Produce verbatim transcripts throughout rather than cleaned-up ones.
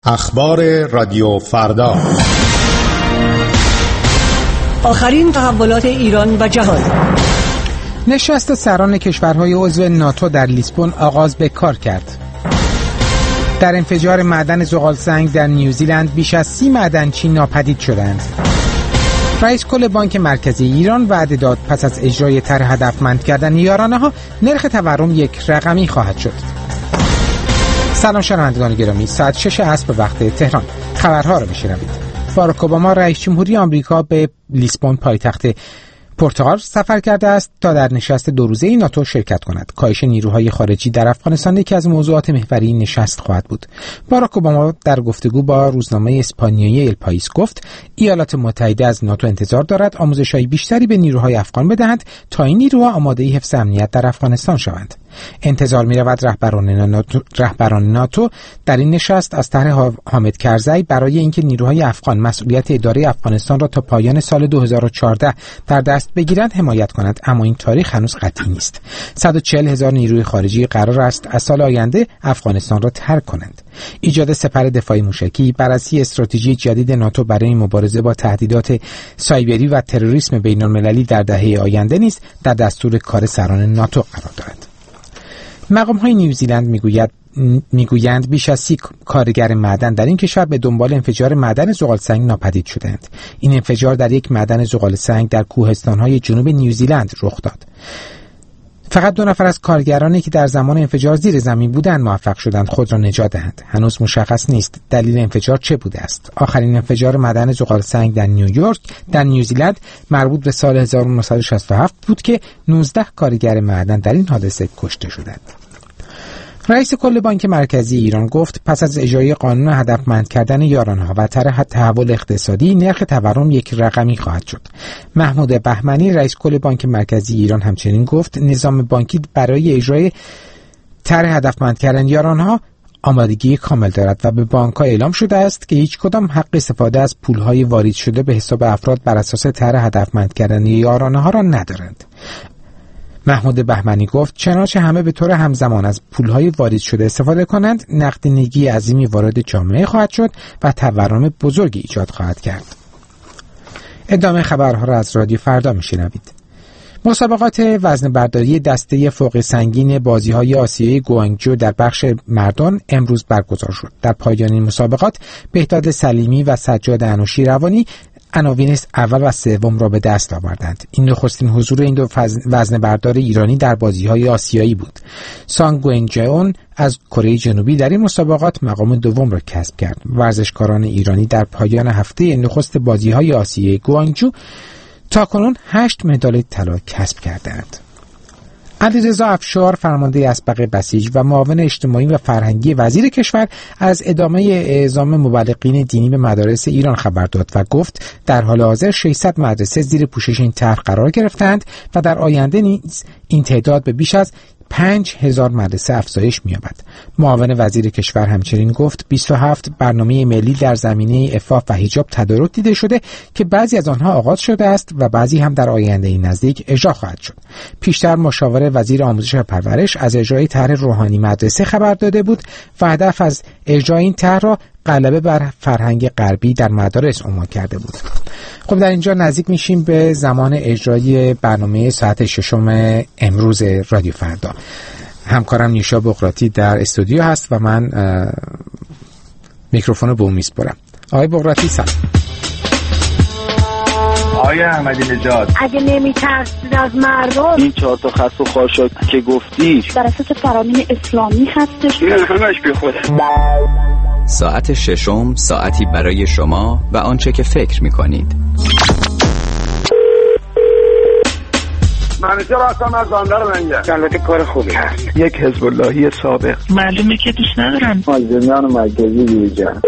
اخبار رادیو فردا، آخرین تحولات ایران و جهان. نشست سران کشورهای عضو ناتو در لیسبون آغاز به کار کرد. در انفجار معدن زغالسنگ در نیوزیلند بیش از سی معدنچی ناپدید شدند. رئیس کل بانک مرکزی ایران وعده داد پس از اجرای طرح هدفمند کردن یارانه‌ها نرخ تورم یک رقمی خواهد شد. سلام شنوندگان گرامی، ساعت شش عصر به وقت تهران خبرها را بشنوید. باراک اوباما رئیس جمهوری آمریکا به لیسبون پایتخت پرتغال سفر کرده است تا در نشست دو روزه ناتو شرکت کند. کاهش نیروهای خارجی در افغانستان یکی از موضوعات محوری نشست خواهد بود. باراک اوباما در گفتگو با روزنامه اسپانیایی ال پایس گفت ایالات متحده از ناتو انتظار دارد آموزش‌های بیشتری به نیروهای افغان بدهند تا این نیروها آماده حفظ امنیت در افغانستان شوند. انتظار می‌رود رهبران ناتو رهبران ناتو در این نشست از طرح حامد کرزی برای اینکه نیروهای افغان مسئولیت اداره افغانستان را تا پایان سال دو هزار و چهارده در دست بگیرند حمایت کند، اما این تاریخ هنوز قطعی نیست. صد و چهل هزار نیروی خارجی قرار است از سال آینده افغانستان را ترک کنند. ایجاد سپر دفاعی موشکی، بررسی استراتژی جدید ناتو برای مبارزه با تهدیدات سایبری و تروریسم بین‌المللی در دهه آینده نیز در دستور کار سران ناتو قرار دارد. مقام‌های نیوزیلند میگوید میگویند بیش از سی کارگر معدن در این کشور به دنبال انفجار معدن زغالسنگ ناپدید شدند. این انفجار در یک معدن زغالسنگ در کوهستان‌های جنوب نیوزیلند رخ داد. فقط دو نفر از کارگرانی که در زمان انفجار زیر زمین بودند موفق شدند خود را نجات دهند. هنوز مشخص نیست دلیل انفجار چه بوده است. آخرین انفجار معدن زغالسنگ در نیویورک در نیوزیلند مربوط به سال هزار و نهصد و شصت و هفت بود که نوزده کارگر معدن در این حادثه کشته شدند. رئیس کل بانک مرکزی ایران گفت پس از اجرای قانون هدفمند کردن یارانه‌ها و طرح تحول اقتصادی نرخ تورم یک رقمی خواهد شد. محمود بهمنی رئیس کل بانک مرکزی ایران همچنین گفت نظام بانکی برای اجرای طرح هدفمند کردن یارانه‌ها آمادگی کامل دارد و به بانک‌ها اعلام شده است که هیچ کدام حق استفاده از پول‌های وارد شده به حساب افراد بر اساس طرح هدفمند کردن یارانه‌ها را ندارند. محمود بهمنی گفت چنانچه همه به طور همزمان از پولهای وارد شده استفاده کنند نقدینگی عظیمی وارد جامعه خواهد شد و تورم بزرگی ایجاد خواهد کرد. ادامه خبرها را از رادیو فردا میشنوید. مسابقات وزن برداری دسته فوق سنگین بازی‌های آسیایی گوانگجو در بخش مردان امروز برگزار شد. در پایان این مسابقات بهداد سلیمی و سجاد انوشی روانی عناوین اول و سوم را به دست آوردند. این نخستین حضور این دو وزن بردار ایرانی در بازی‌های آسیایی بود. سانگ گوئنجئون از کره جنوبی در این مسابقات مقام دوم را کسب کرد. ورزشکاران ایرانی در پایان هفته نخست بازی‌های آسیایی گوانگجو تاکنون هشت مدال طلا کسب کردند. علیرضا افشار فرمانده اسبق بسیج و معاون اجتماعی و فرهنگی وزیر کشور از ادامه اعزام مبلغین دینی به مدارس ایران خبر داد و گفت در حال حاضر ششصد مدرسه زیر پوشش این طرح قرار گرفتند و در آینده نیز این تعداد به بیش از پنج هزار مدرسه افزایش می‌یابد. معاون وزیر کشور همچنین گفت بیست و هفت برنامه ملی در زمینه عفاف و حجاب تدارک دیده شده که بعضی از آنها آغاز شده است و بعضی هم در آینده نزدیک اجرا خواهد شد. پیشتر مشاور وزیر آموزش و پرورش از اجرای طرح روحانی مدرسه خبر داده بود و هدف از اجرای این طرح را غلبه بر فرهنگ غربی در مدارس عنوان کرده بود. خب در اینجا نزدیک میشیم به زمان اجرای برنامه ساعت ششم امروز رادیو فردا. همکارم نیوشا بغراتی در استودیو هست و من میکروفون به او میسپارم. آقای بغراتی سلام. آقای احمدی نژاد اگه نمیترسید از مردم این چهار تا خط و خاشاک که گفتی بر اساس فرامین اسلامی هستش نه همش بی خوده. ساعت ششم ساعتی برای شما و آنچه که فکر میکنید. منیجر هستم از باندر منگه. البته کار خوبی هست. یک حزب اللهی سابق. معلومه که دوست ندارم. مازنان مرکزی بیجان.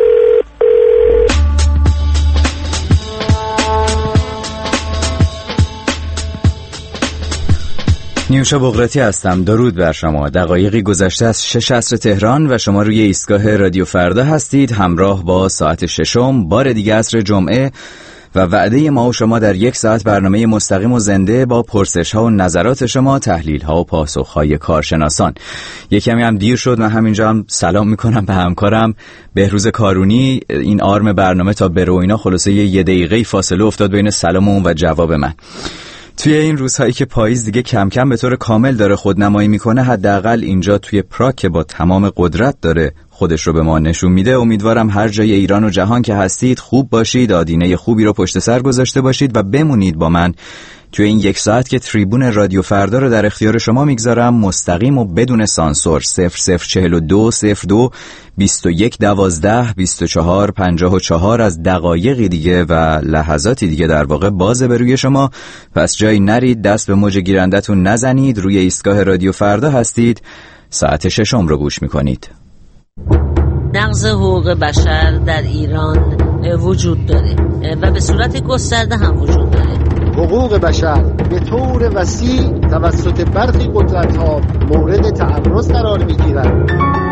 نیوشا بغراتی هستم. درود بر شما. دقایقی گذشته از شش عصر تهران و شما روی ایستگاه رادیو فردا هستید همراه با ساعت ششم بار دیگه عصر جمعه و وعده ما و شما در یک ساعت برنامه مستقیم و زنده با پرسش ها و نظرات شما، تحلیل ها و پاسخ های کارشناسان. یک کمی هم دیر شد، من همینجا هم سلام میکنم به همکارم بهروز کارونی. این آرم برنامه تا برو اینا خلاصه یه دقیقه فاصله افتاد بین سلام اون و جواب من. توی این روزهایی که پاییز دیگه کم کم به طور کامل داره خودنمایی میکنه، حداقل اینجا توی پراگ که با تمام قدرت داره خودش رو به ما نشون میده، امیدوارم هر جای ایران و جهان که هستید خوب باشید، آدینه خوبی رو پشت سر گذاشته باشید و بمونید با من توی این یک ساعت که تریبون رادیو فردا رو در اختیار شما میگذارم، مستقیم و بدون سانسور. صفر صفر چهل و دو صفر دو بیست و یک دوازده بیست و چهار پنجاه و چهار از دقایقی دیگه و لحظاتی دیگه در واقع بازه به روی شما. پس جایی نرید، دست به موج گیرندتون نزنید. روی ایستگاه رادیو فردا هستید، ساعت ششم رو گوش میکنید. نقض حقوق بشر در ایران وجود داره و به صورت گسترده هم وجود داره. حقوق بشر به طور وسیع توسط برخی قدرت‌ها مورد تعرض قرار می‌گیرد.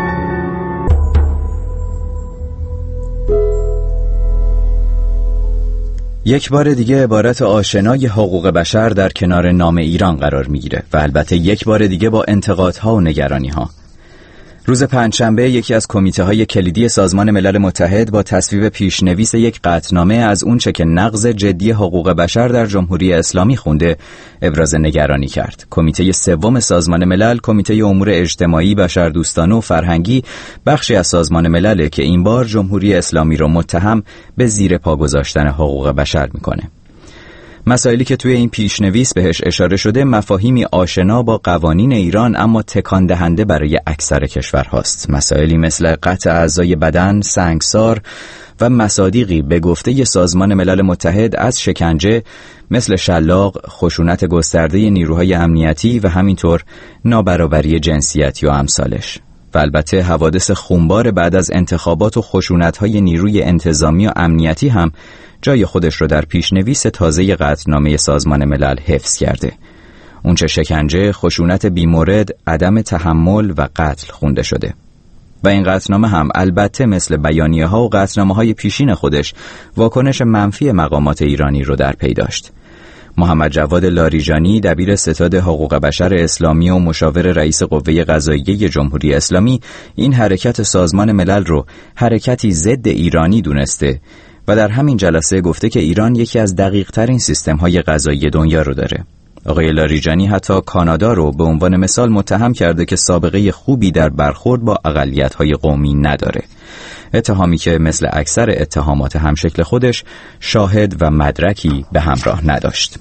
یک بار دیگه عبارت آشنای حقوق بشر در کنار نام ایران قرار می‌گیره و البته یک بار دیگه با انتقادها و نگرانی‌ها. روز پنجشنبه یکی از کمیته‌های کلیدی سازمان ملل متحد با تصویب پیشنویس یک قطعنامه از اونچه که نقض جدی حقوق بشر در جمهوری اسلامی خونده ابراز نگرانی کرد. کمیته سوم سازمان ملل، کمیته امور اجتماعی، بشردوستانه و فرهنگی، بخشی از سازمان ملل که این بار جمهوری اسلامی رو متهم به زیر پا گذاشتن حقوق بشر میکنه. مسائلی که توی این پیشنویس بهش اشاره شده مفاهیمی آشنا با قوانین ایران اما تکان دهنده برای اکثر کشورهاست. مسائلی مثل قطع اعضای بدن، سنگسار و مصادیقی به گفته سازمان ملل متحد از شکنجه مثل شلاق، خشونت گسترده نیروهای امنیتی و همینطور نابرابری جنسیتی و امثالش. و البته حوادث خونبار بعد از انتخابات و خشونت‌های نیروی انتظامی و امنیتی هم جای خودش رو در پیشنویس تازه قطعنامه سازمان ملل حفظ کرده. اونچه شکنجه، خشونت بیمورد، عدم تحمل و قتل خونده شده. و این قطعنامه هم البته مثل بیانیه‌ها و قطعنامه‌های پیشین خودش واکنش منفی مقامات ایرانی رو در پی داشت. محمد جواد لاریجانی، دبیر ستاد حقوق بشر اسلامی و مشاور رئیس قوه قضاییه جمهوری اسلامی، این حرکت سازمان ملل رو حرکتی ضد ایرانی دونسته و در همین جلسه گفته که ایران یکی از دقیق‌ترین سیستم‌های قضایی دنیا رو داره. آقای لاریجانی حتی کانادا رو به عنوان مثال متهم کرده که سابقه خوبی در برخورد با اقلیت‌های قومی نداره. اتهامی که مثل اکثر اتهامات همشکل خودش شاهد و مدرکی به همراه نداشت.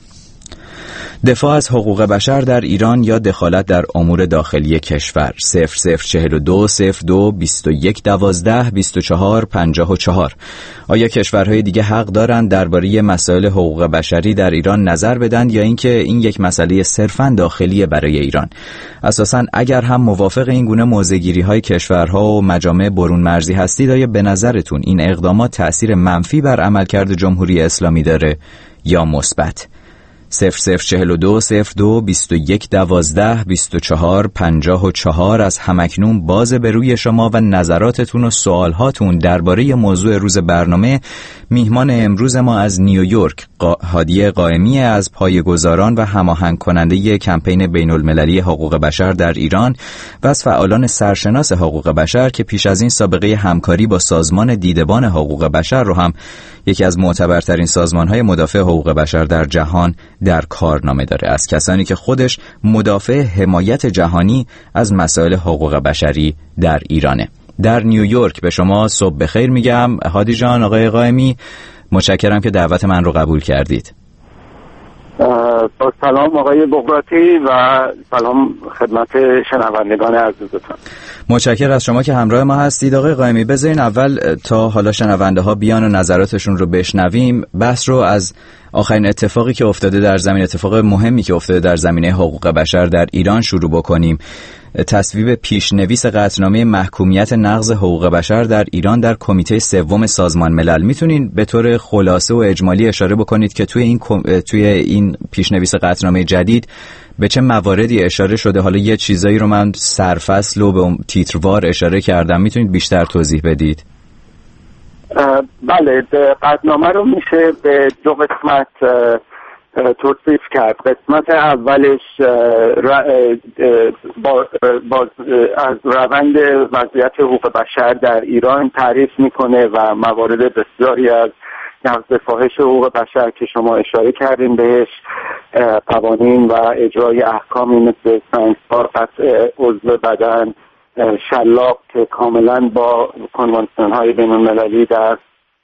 دفاع از حقوق بشر در ایران یا دخالت در امور داخلی کشور. صفر صفر چهل و دو صفر دو بیست و یک دوازده بیست و چهار پنجاه و چهار. آیا کشورهای دیگه حق دارند درباره مسائل حقوق بشری در ایران نظر بدن یا اینکه این یک مسئله صرفاً داخلی برای ایران؟ اساساً اگر هم موافق این گونه موضع‌گیری‌های کشورها و مجامع برون مرزی هستید، آیا به نظرتون این اقدامات تأثیر منفی بر عملکرد جمهوری اسلامی داره یا مثبت؟ صفر صفر چهل و دو صفر دو بیست و یک دوازده بیست و چهار پنجاه و چهار از همکنون باز به روی شما و نظراتتون و سوالهاتون درباره موضوع روز برنامه. میهمان امروز ما از نیویورک، قا... هادی قائمی از پایه‌گذاران و هماهنگ کننده کمپین بین المللی حقوق بشر در ایران و از فعالان سرشناس حقوق بشر که پیش از این سابقه همکاری با سازمان دیدبان حقوق بشر رو هم یکی از معتبرترین سازمان‌های مدافع حقوق بشر در جهان در کارنامه داره، از کسانی که خودش مدافع حمایت جهانی از مسائل حقوق بشری در ایرانه. در نیویورک به شما صبح بخیر میگم هادی جان. آقای قائمی، متشکرم که دعوت من رو قبول کردید. با سلام آقای بغراتی و سلام خدمت شنوندگان عزیزتان. متشکر از شما که همراه ما هستید. آقای قائمی، بذارین اول تا حالا شنونده ها بیان و نظراتشون رو بشنویم، بحث رو از آخرین اتفاقی که افتاده در زمین اتفاق مهمی که افتاده در زمینه حقوق بشر در ایران شروع بکنیم. تصویب پیشنویس قطعنامه محکومیت نقض حقوق بشر در ایران در کمیته سوم سازمان ملل. میتونین به طور خلاصه و اجمالی اشاره بکنید که توی این توی این پیشنویس قطعنامه جدید به چه مواردی اشاره شده؟ حالا یه چیزایی رو من سرفصل و به تیتروار اشاره کردم، میتونید بیشتر توضیح بدید؟ بله، قطعنامه رو میشه به دو قسمت توصیف کرد. قسمت اولش با با از روند وضعیت حقوق بشر در ایران تعریف میکنه و موارد بسیاری از نقض فاحش حقوق بشر که شما اشاره کردین بهش، قوانین و اجرای احکامی مثل سنگسار، قطع عضو بدن، شلاق که کاملا با کنوانسیون های بین المللی در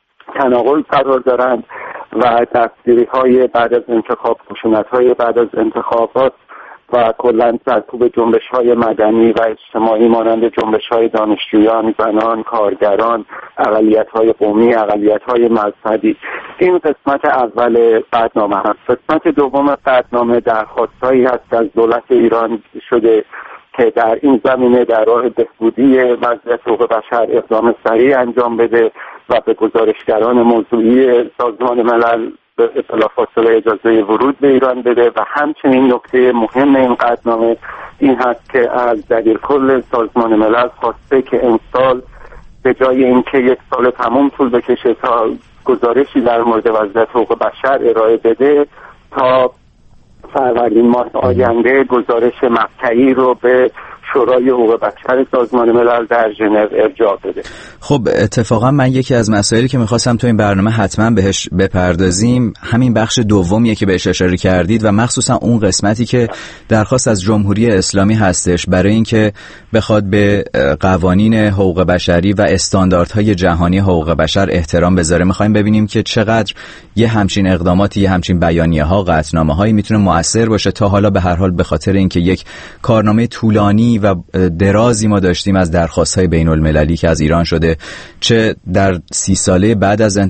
تناقض قرار دارند و دستگیری های بعد از انتخاب، خشونت های بعد از انتخابات و کلا سرکوب جنبش های مدنی و اجتماعی مانند جنبش های دانشجویان، زنان، کارگران، اقلیت های قومی، اقلیت های مذهبی. این قسمت اول قطعنامه هست. قسمت دوم قطعنامه درخواستایی هست از دولت ایران شده که در این زمینه در راه بهبودی وضعیت حقوق بشر اقدام سریع انجام بده و به گزارشگران موضوعی سازمان ملل به اطلاع فاصله اجازه ورود به ایران بده. و همچنین نکته مهم این قطعنامه این هست که از دبیر کل سازمان ملل خواسته که امسال به جای اینکه یک سال تمام طول بکشه تا گزارشی در مورد وضعیت حقوق بشر ارائه بده، تا فروردین ماه آینده گزارش مقطعی رو به شورای حقوق بشر سازمان ملل در ژنو ارجاع بده. خب اتفاقا من یکی از مسائلی که میخواستم تو این برنامه حتما بهش بپردازیم همین بخش دومیه که بهش اشاره کردید و مخصوصا اون قسمتی که درخواست از جمهوری اسلامی هستش برای اینکه بخواد به قوانین حقوق بشری و استانداردهای جهانی حقوق بشر احترام بذاره. میخوایم ببینیم که چقدر یه همچین اقداماتی، یه همچین بیانیه‌ها، قطعنامه‌هایی میتونه مؤثر باشه. تا حالا به هر حال به خاطر اینکه یک کارنامه طولانی و درازی ما داشتیم از درخواست‌های بین‌المللی که از ایران شده، چه در سی ساله بعد از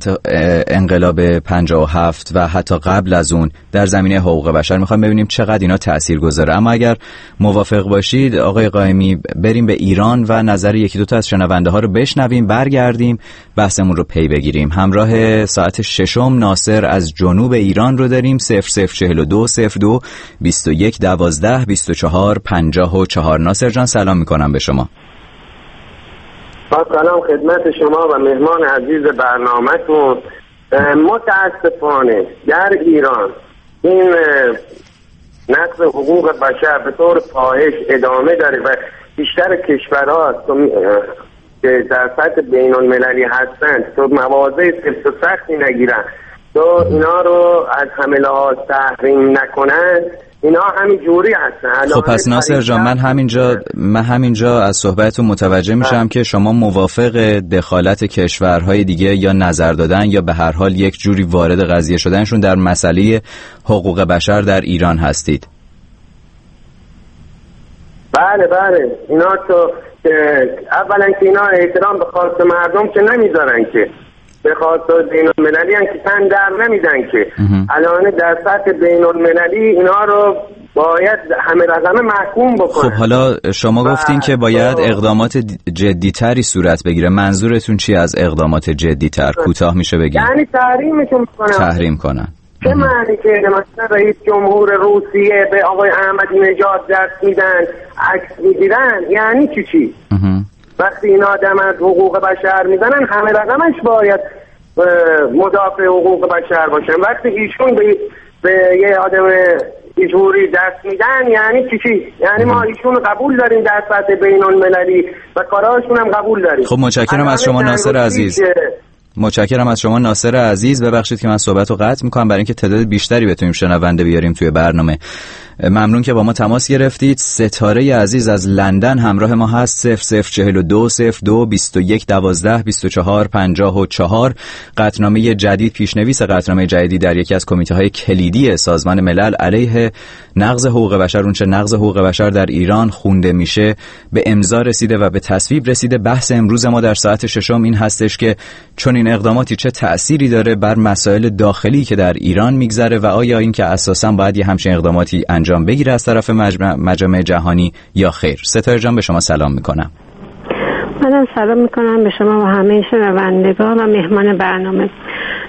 انقلاب پنجاه و هفت و حتی قبل از اون در زمینه حقوق بشر. میخوایم ببینیم چقدر اینا تاثیرگذاره. اما اگر موافق باشید آقای قائمی بریم به ایران و نظر یکی دو تا از شنونده ها رو بشنویم، برگردیم بحثمون رو پی بگیریم. همراه ساعت ششم ناصر از جنوب ایران رو داریم. صفر صفر چهل و دو صفر دو بیست و یک دوازده بیست و چهار پنجاه و چهار. ناصر جان سلام میکنم به شما. با سلام خدمت شما و مهمان عزیز برنامه‌تون. متاسفانه در ایران این نقض حقوق بشر به طور فاحش ادامه داره و بیشتر کشورها که در سطح بین المللی هستند تو مواضع سفت و سختی نگیرن، تو اینا رو از همه لحاظ تحریم نکنن، اینا همین جوری هستن. خب پس ناصر جان من همینجا من همینجا از صحبتتون متوجه میشم که شما موافق دخالت کشورهای دیگه یا نظر دادن یا به هر حال یک جوری وارد قضیه شدنشون در مسئله حقوق بشر در ایران هستید. بله بله، اینا تو اولا که اینا احترام به خواست مردم که نمیذارن، که به خاطر بین المللی هم که تن در نمیدن، که الان در سطح بین المللی اینا رو باید همه رقمه محکوم بکنن. خب حالا شما گفتین که باید اقدامات جدیتری صورت بگیره. منظورتون چی از اقدامات جدیتر؟ کوتاه میشه بگیم یعنی تحریمشون کنن. تحریم کنن چه معنی که مثلا رئیس جمهور روسیه به آقای احمدی نژاد دست میدن، عکس میگیرن، یعنی چی چی؟ وقتی این آدم از حقوق بشر میزنن همه رقمش باید مدافع حقوق بشر باشن. وقتی ایشون به, به یه آدم ایجوری دست میدن یعنی چی چی؟ یعنی ما ایشون رو قبول داریم در سطح بین المللی و کارهاشون هم قبول داریم. خب متشکرم از شما ناصر عزیز. متشکرم از شما ناصر عزیز. ببخشید که من صحبت رو قطع میکنم برای اینکه تعداد بیشتری بتونیم شنونده بیاریم توی برنامه. ممنون که با ما تماس گرفتید. ستاره عزیز از لندن همراه ما هست. صفر صفر چهل و دو صفر دو بیست و یک دوازده بیست و چهار پنجاه و چهار. قطعنامه جدید، پیشنویس قطعنامه جدیدی در یکی از کمیته‌های کلیدی سازمان ملل علیه نقض حقوق بشر، اونچه نقض حقوق بشر در ایران خونده میشه، به امضا رسیده و به تصویب رسیده. بحث امروز ما در ساعت ششم این هستش که چون این اقداماتی چه تأثیری داره بر مسائل داخلی که در ایران میگذره و آیا این که اساساً باید یه همچین اقداماتی انجام بگیره از طرف مجمع مجامع جهانی یا خیر. ستاره جان به شما سلام میکنم. منم سلام میکنم به شما و همه شنوندگان و مهمان برنامه.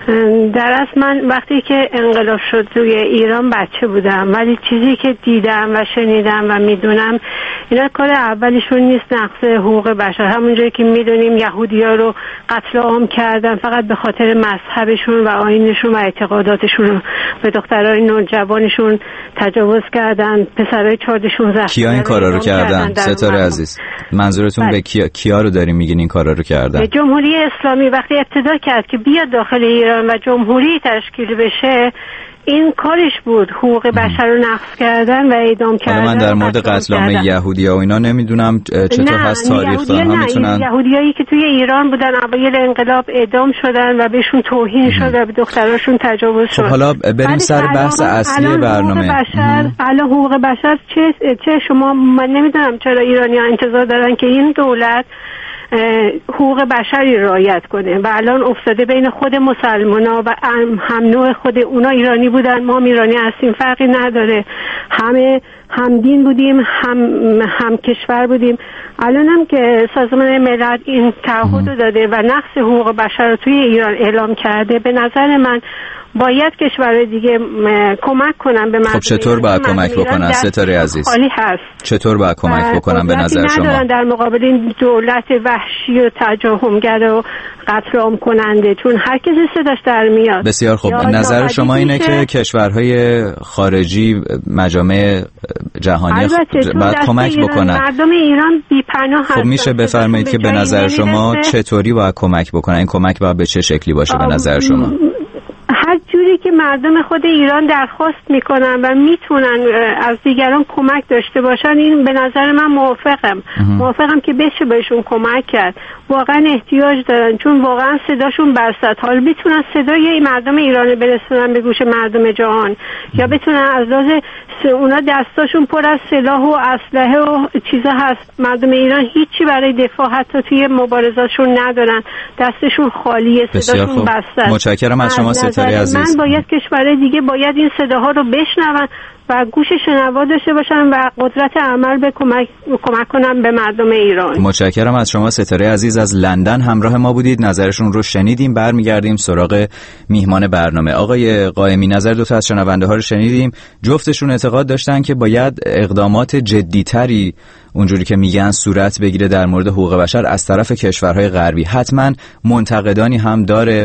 در اصل من وقتی که انقلاب شد توی ایران بچه بودم، ولی چیزی که دیدم و شنیدم و میدونم اینا کار اولیشون نیست نقض حقوق بشر. همونجایی که میدونیم یهودی‌ها رو قتل عام کردن فقط به خاطر مذهبشون و آیینشون و اعتقاداتشون، به دخترای نوجوانشون تجاوز کردن، پسرای چهارده شانزده. کیا این کارا رو کردن ستاره عزیز؟ منظورتون بله. به کیا کیا رو دارین میگین این کارا رو کردن؟ جمهوری اسلامی وقتی ابتدا کرد که بیاد داخل ایران و جمهوری تشکیل بشه، این کارش بود، حقوق بشر رو نقض کردن و اعدام کردن. من در مورد قتل عام یهودی‌ها و اینا نمیدونم چطور هست تاریخ دارن ها میتونن. یهودیایی که توی ایران بودن اوایل انقلاب اعدام شدن و بهشون توهین شد و به دختراشون تجاوز شد. خب حالا بریم سر بحث اصلی برنامه. حقوق بشر، الان حقوق بشر چه چه شما من نمیدونم چرا ایرانی‌ها انتظار دارن که این دولت حقوق بشری رعایت کنه و الان افتاده بین خود مسلمانا و هم نوع خود اونا ایرانی بودن، ما ایرانی هستیم، فرقی نداره، همه هم دین بودیم، هم هم کشور بودیم. الان هم که سازمان ملل این تعهد رو داده و نقض حقوق بشر رو توی ایران اعلام کرده، به نظر من باید کشورهای دیگه کمک کنن به مردم. خب چطور باید کمک بکنن ستاره عزیز؟ خالی هست. چطور باید کمک بکنن به نظر شما؟ ندارن در مقابل این دولت وحشی و تجاهمگر و قتل عام کننده، چون هر کسی صداش در میاد. بسیار خوب. نظر شما اینه که کشورهای خارجی، مجامع جهانی باید کمک بکنن. مردم ایران بی‌پناه هستن. خب میشه بفرمایید که به نظر شما چطوری باید کمک بکنن؟ این کمک باید به چه شکلی باشه به نظر شما؟ هر جوری که مردم خود ایران درخواست میکنن و میتونن از دیگران کمک داشته باشن، این به نظر من موافقم موافقم که بشه بهشون کمک کرد. واقعا احتیاج دارن، چون واقعا صداشون برسد. حال میتونن صدای مردم ایران برسونن به گوش مردم جهان، یا بتونن از لحاظ اونا دستاشون پر از سلاح و اسلحه و چیزا هست. مردم ایران هیچی برای دفاع حتی توی مبارزاتشون ندارن، دستشون خالیه، صداشون بسته. متشکرم از شما ستاره عزیز. من باید کشورهای دیگه باید این صداها رو بشنون و گوش شنوا داشته باشن و قدرت عمل به کمک کمک کنن به مردم ایران. متشکرم از شما ستاره عزیز از لندن همراه ما بودید، نظرشون رو شنیدیم. برمیگردیم سراغ میهمان برنامه. آقای قائمی، نظر دو تا از شنونده ها رو شنیدیم. جفتشون اعتقاد داشتن که باید اقدامات جدی‌تری اونجوری که میگن صورت بگیره در مورد حقوق بشر از طرف کشورهای غربی. حتما منتقدانی هم داره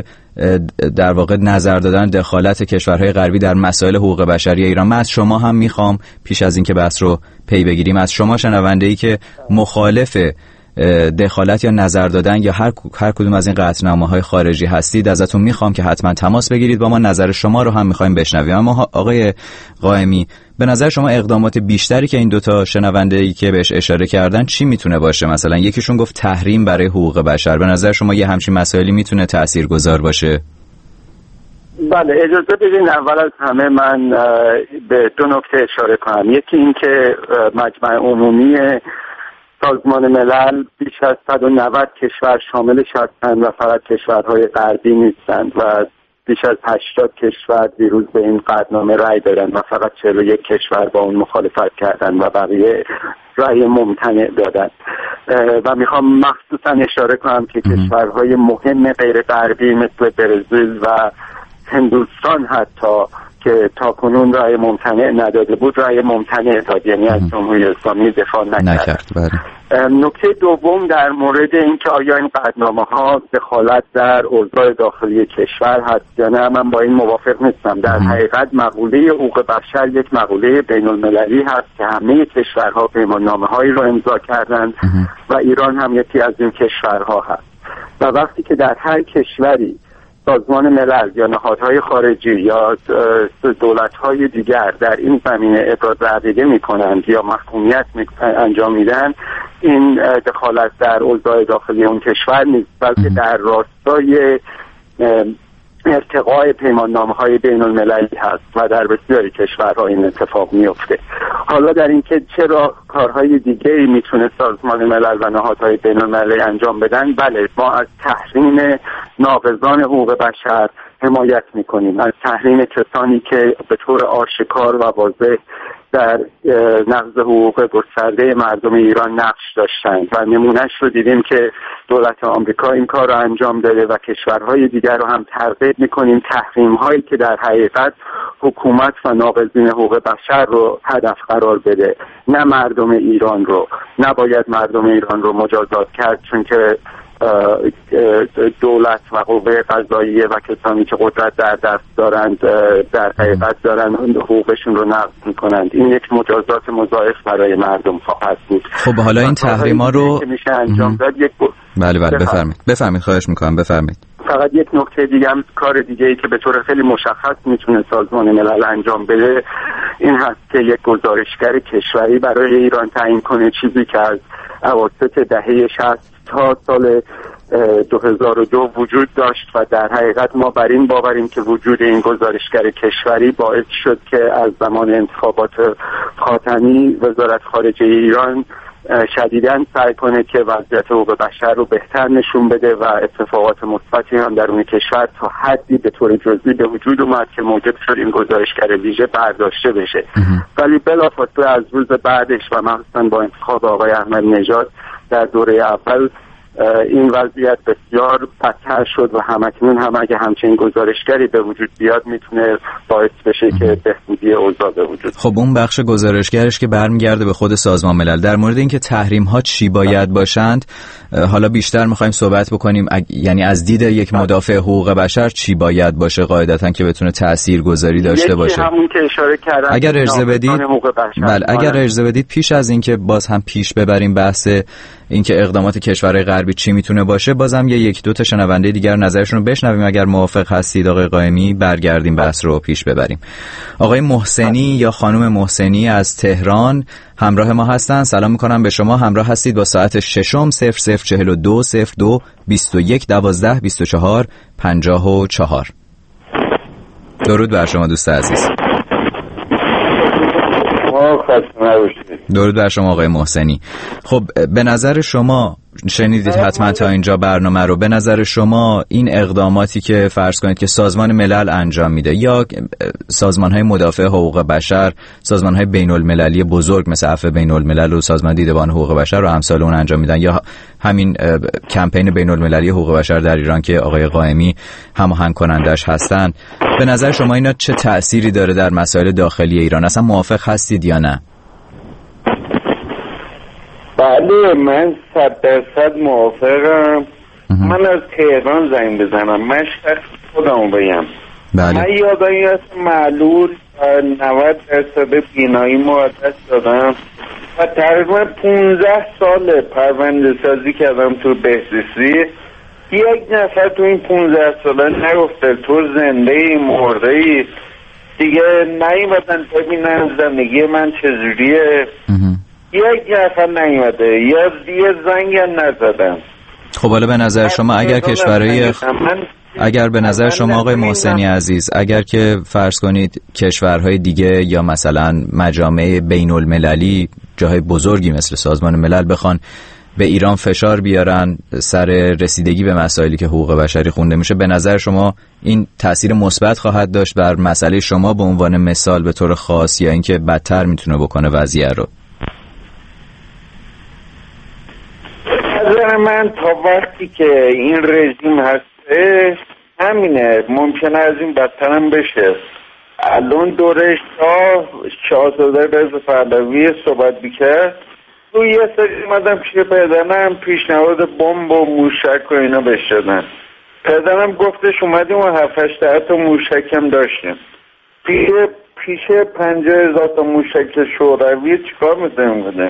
در واقع نظر دادن دخالت کشورهای غربی در مسائل حقوق بشری ایران. من از شما هم میخوام پیش از این که بحث رو پی بگیریم، از شما شنونده‌ای که مخالف دخالت یا نظر دادن یا هر هر کدوم از این قطعنامه‌های خارجی هستید، ازتون میخوام که حتما تماس بگیرید با ما. نظر شما رو هم میخوایم بشنویم. اما آقای قائمی، به نظر شما اقدامات بیشتری که این دوتا شنونده‌ای که بهش اشاره کردن چی میتونه باشه؟ مثلا یکیشون گفت تحریم برای حقوق بشر. به نظر شما یه همچین مسائلی میتونه تاثیرگذار باشه؟ بله، اجازه بدین اول از همه من به دو نکته اشاره کنم. یکی این که مجمع عمومی سازمان ملل بیش از صد و نود کشور شاملش هستند و فقط کشورهای غربی نیستند و بیش از هشتاد کشور دیروز به این قطعنامه رأی دادن و فقط چهل و یک کشور با اون مخالفت کردن و بقیه رأی ممتنع دادن. و میخوام مخصوصا اشاره کنم که کشورهای مهم غیر غربی مثل برزیل و هندوستان حتی که تاکنون رأی ممتنع نداده بود رأی ممتنع داد، یعنی از جمهوری اسلامی دفاع نکرد. نکته دوم در مورد اینکه آیا این قطعنامه ها دخالت در اوضاع داخلی کشور هست یا نه، من با این موافق نیستم. در حقیقت مقوله حقوق بشر یک مقوله بین المللی هست که همه کشورها پیماننامه هایی رو امضا کردند و ایران هم یکی از این کشورها هست و وقتی که در هر کشوری سازمان ملل یا نهادهای خارجی یا دولت‌های دیگر در این زمینه ابراز عقیده می‌کنند یا محکومیت انجام میدن، این دخالت در اوضاع داخلی اون کشور نیست، بلکه در راستای ارتقاء پیماننامه‌های بین المللی هست و در بسیاری کشورها این اتفاق میفته. حالا در اینکه چرا کارهای دیگه‌ای میتونه سازمان ملل و نهادهای بین المللی انجام بدن، بله، ما از تحریم ناقضان حقوق بشر حمایت میکنیم، از تحریم کسانی که به طور آشکار و واضح در نقض حقوق گسترده مردم ایران نقش داشتند و نمونهش رو دیدیم که دولت آمریکا این کار رو انجام داده و کشورهای دیگر رو هم ترغیب میکنیم تحریم هایی که در حقیقت حکومت و ناقضین حقوق بشر رو هدف قرار بده، نه مردم ایران رو. نباید مردم ایران رو مجازات کرد، چون که دولت و قوه قضاییه و کسانی که قدرت در دست دارند در حقیقت دارن حقوقشون رو نقض میکنند. این یک مجازات مضاعف برای مردم خواهد بود. خب حالا این تحریما رو که میشه انجام داد یک ب... بله بله بفرمایید بفرمایید خواهش میکنم بفرمایید. فقط یک نکته دیگه هم، کار دیگه ای که به طور خیلی مشخص میتونه سازمان ملل انجام بده این هست که یک گزارشگر کشوری برای ایران تعیین کنه، چیزی که از اواسط دهه شصت تا سال دو هزار و دو وجود داشت و در حقیقت ما بر این باوریم که وجود این گزارشگر کشوری باعث شد که از زمان انتخابات خاتمی وزارت خارجه ایران شدیداً سعی کنه که وضعیت حقوق بشر رو بهتر نشون بده و اتفاقات مثبتی هم درون کشور تا حدی به طور جزئی به وجود اومد که موجب شد این گزارشگر ویژه برداشته بشه. ولی بلافاصله از روز بعدش و مخصوصاً با انتخاب آقای احمدی نژاد در دوره اول این وضعیت بسیار بدتر شد و همکنون هم اگه همچین گزارشگری به وجود بیاد میتونه باعث بشه که بهبودی اوضاع به وجود. خب اون بخش گزارشگرش که برمیگرده به خود سازمان ملل، در مورد اینکه تحریم ها چی باید باشند حالا بیشتر میخوایم صحبت بکنیم. اگ... یعنی از دید یک مدافع حقوق بشر چی باید باشه قاعدتاً که بتونه تاثیرگذاری داشته باشه؟ همون که اشاره کردم اگر اجازه بدید بله اگر اجازه بدید پیش از اینکه باز هم پیش ببریم بحث اینکه اقدامات کشورهای غربی چی میتونه باشه، بازم یه یک دو تا شنونده دیگر نظرشون رو بشنویم. اگر موافق هستید آقای قائمی برگردیم بحث رو پیش ببریم. آقای محسنی یا خانم محسنی از تهران همراه ما هستن. سلام میکنم به شما. همراه هستید با ساعت ششم صفر صفر چهل و دو صفر دو بیست و یک دوازده بیست و چهار پنجاه و چهار. درود بر شما دوست عزیز. درود بر شما آقای محسنی. خب به نظر شما، شنیدید حتما تا اینجا برنامه رو، به نظر شما این اقداماتی که فرض کنید که سازمان ملل انجام میده یا سازمان‌های مدافع حقوق بشر، سازمان‌های بین‌المللی بزرگ مثل عفو بین‌الملل و سازمان دیدبان حقوق بشر و امثال اون انجام میدن، یا همین کمپین بین‌المللی حقوق بشر در ایران که آقای قائمی هماهنگ کنندش هستن، به نظر شما اینا چه تأثیری داره در مسائل داخلی ایران؟ اصلا موافق هستید یا نه؟ بله من صد درصد موافقم. من از تهران زنگ بزنم، من شخص خودمو بگم. بله. من یادم از معلول نود درصد بینایی ما از دست دادم و تقریبا پونزده سال پرونده سازی کردم تو بهزیستی. یک نفر تو این پونزده ساله نگفته تو زنده ای مرده ای، دیگه نیومدن ببینن زندگی من چجوریه. یک نفر نیومده یا یه زنگ نزدم. خب حالا به نظر شما اگر کشورهای اگر به نظر شما آقای محسنی عزیز، اگر که فرض کنید کشورهای دیگه یا مثلا مجامع بین المللی، جاهای بزرگی مثل سازمان ملل بخوان به ایران فشار بیارن سر رسیدگی به مسائلی که حقوق بشری خونده میشه، به نظر شما این تأثیر مثبت خواهد داشت بر مسئله شما به عنوان مثال به طور خاص، یا اینکه بدتر میتونه بکنه وضعیت رو؟ نظر من تا وقتی که این رژیم هسته همینه، ممکنه از این بدتر هم بشه. الان دوره شاه شاهزاده رضا پهلوی صحبت بیکرد، تو یه سری مدام پیش پدرم پیشنهاد بمب و موشک و اینا بهش دادن. پدرم گفتش اومدیم و هفت هشت تا موشک هم داشتیم. پیش پیش پنجاه هزار تا موشک شوروی چیکار میتونیم بودیم؟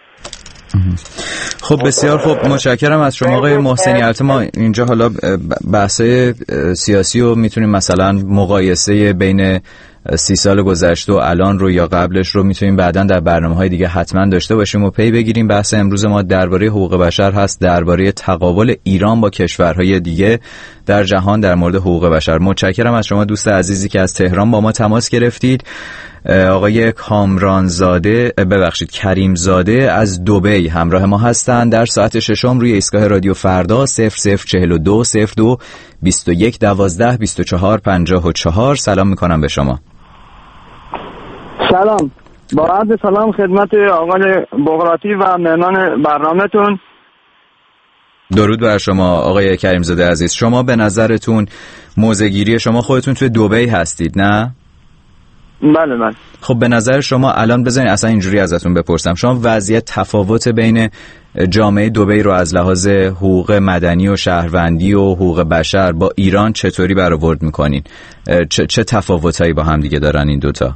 خب بسیار خوب، متشکرم از شما آقای محسنی. البته ما اینجا حالا بحث سیاسی رو میتونیم مثلا مقایسه بین سی سال گذشته و الان رو یا قبلش رو میتونیم بعداً در برنامه‌های دیگه حتما داشته باشیم و پی بگیریم. بحث امروز ما درباره حقوق بشر هست، درباره تقابل ایران با کشورهای دیگه در جهان در مورد حقوق بشر. متشکرم از شما دوست عزیزی که از تهران با ما تماس گرفتید. آقای کامرانزاده ببخشید کریمزاده از دبی همراه ما هستند در ساعت ششم روی ایستگاه رادیو فردا صفر صفر چهل و دو صفر دو بیست و یک دوازده بیست و چهار پنجاه و چهار. سلام میکنم به شما. سلام. با عرض سلام خدمت آقای بغراتی و مهمان برنامه‌تون. درود بر شما آقای کریمزاده عزیز. شما به نظرتون موضع‌گیری شما خودتون توی دبی هستید نه؟ بله بله. خب به نظر شما الان بذارین اصلا اینجوری ازتون بپرسم، شما وضعیت تفاوت بین جامعه دبی رو از لحاظ حقوق مدنی و شهروندی و حقوق بشر با ایران چطوری برآورد میکنین؟ چه, چه تفاوتایی با هم دیگه دارن این دوتا؟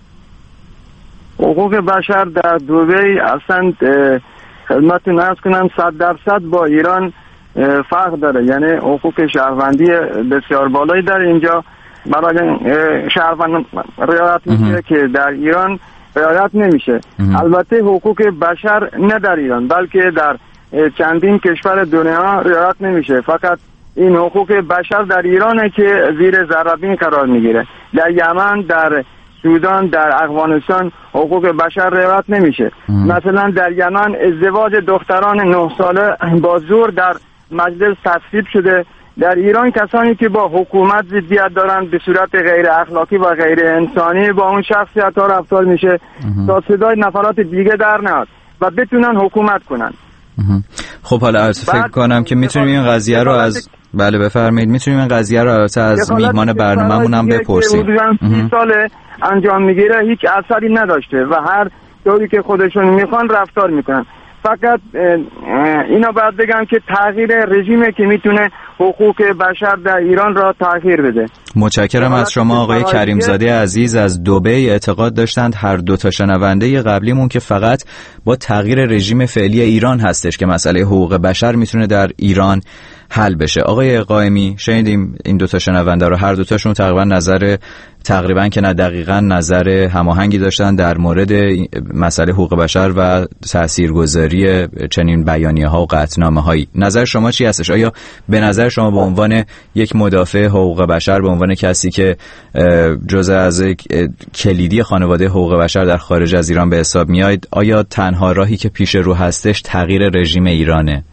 حقوق بشر در دبی اصلا خدمتتون عرض کنم صد درصد با ایران فرق داره. یعنی حقوق شهروندی بسیار بالایی داره اینجا برای شهروند رعایت میشه که در ایران رعایت نمیشه. البته حقوق بشر نه در ایران بلکه در چندین کشور دنیا رعایت نمیشه، فقط این حقوق بشر در ایرانه که زیر ضربین قرار میگیره. در یمن، در سودان، در افغانستان حقوق بشر رعایت نمیشه. مثلا در یمن ازدواج دختران نه ساله با زور در مجلس تصویب شده. در ایران کسانی که با حکومت ضدیت دارن به صورت غیر اخلاقی و غیر انسانی با اون شخصیت ها رفتار میشه تا صدای نفرات دیگه در نیاد و بتونن حکومت کنن. خب حالا فکر کنم که میتونیم این قضیه رو از بله بفرمایید میتونیم این قضیه رو از میهمان برنامه‌مون هم بپرسیم. سی سال انجام میگیره هیچ اثری نداشته و هر طوری که خودشون میخوان رفتار میکنن. فقط اینا باید بگم که تغییر رژیمه که میتونه حقوق بشر در ایران را تغییر بده. متشکرم از شما آقای کریمزاده عزیز از دبی. اعتقاد داشتند هر دو تا شنونده قبلیمون که فقط با تغییر رژیم فعلی ایران هستش که مسئله حقوق بشر میتونه در ایران حل بشه. آقای قائمی شنیدیم این دو تا شنونده رو، هر دو تاشون تقریبا نظر تقریبا که نه دقیقاً نظر هماهنگی داشتن در مورد مسئله حقوق بشر و تاثیرگذاری چنین بیانیه‌ها و قطعنامه‌هایی. نظر شما چی هستش؟ آیا به نظر شما به عنوان یک مدافع حقوق بشر، به عنوان کسی که جزء از کلیدی خانواده حقوق بشر در خارج از ایران به حساب میاید، آیا تنها راهی که پیش رو هستش تغییر رژیم ایرانه؟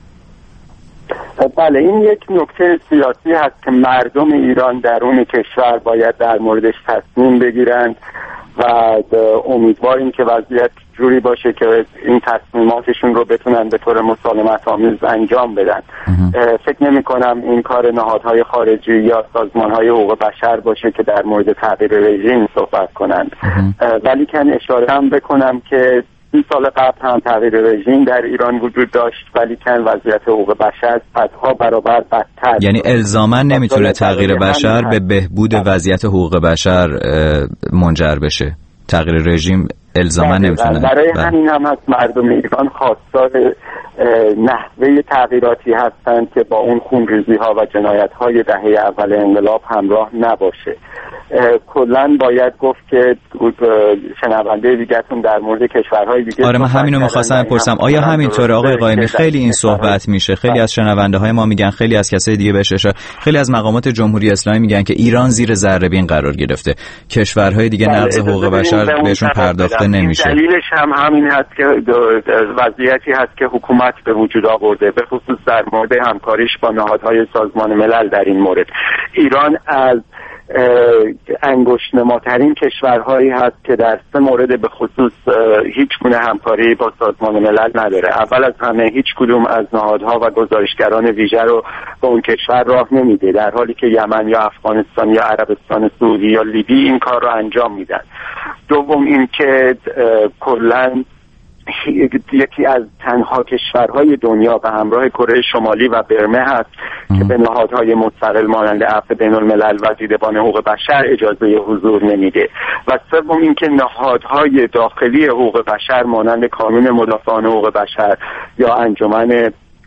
بله، این یک نکته سیاسی هست که مردم ایران درون کشور باید در موردش تصمیم بگیرند و امیدواریم که وضعیت جوری باشه که این تصمیماتشون رو بتونن به طور مسالمت آمیز انجام بدن. فکر نمی کنم این کار نهادهای خارجی یا سازمانهای حقوق بشر باشه که در مورد تغییر رژیم صحبت کنند. ولی کن اشاره هم بکنم که سی سال قبل هم تغییر رژیم در ایران وجود داشت ولی کن وضعیت حقوق بشر صدها برابر بدتر. یعنی الزاما نمیتونه تغییر بشر به بهبود وضعیت حقوق بشر منجر بشه. تغییر رژیم الزاما نمیتونه. برای همین هم هست مردم ایران خواستار نحوه تغییراتی هستند که با اون خونریزی ها و جنایت های دهه اول انقلاب همراه نباشه. کلن باید گفت که شنونده دیگه‌تون در مورد کشورهای دیگه. آره من همینو می‌خواستم بپرسم، آیا همینطوره آقای قائمی؟ خیلی این صحبت میشه، خیلی از شنونده های ما میگن، خیلی از کسای دیگه بهش اشاره، خیلی از مقامات جمهوری اسلامی میگن که ایران زیر ذره‌بین قرار گرفته، کشورهای دیگه نقض حقوق بشر بهشون پرداخته نمیشه. دلیلش هم همین هست که وضعیتی هست که حکومت به وجود آورده، به خصوص در مورد همکاریش با نهادهای سازمان ملل. در این مورد ایران از انگشت‌نماترین کشورهایی هست که در سه مورد به خصوص هیچ گونه همکاری با سازمان ملل نداره. اول از همه هیچ کدوم از نهادها و گزارشگران ویژه رو به اون کشور راه نمیده، در حالی که یمن یا افغانستان یا عربستان سعودی یا لیبی این کار رو انجام میدن. دوم این که کلاً یکی از تنها کشورهای دنیا به همراه کره شمالی و برمه هست که به نهادهای مستقل مانند عفو بین الملل و دیدبان حقوق بشر اجازه حضور نمیده. و سوم اینکه نهادهای داخلی حقوق بشر مانند کانون مدافعان حقوق بشر یا انجمن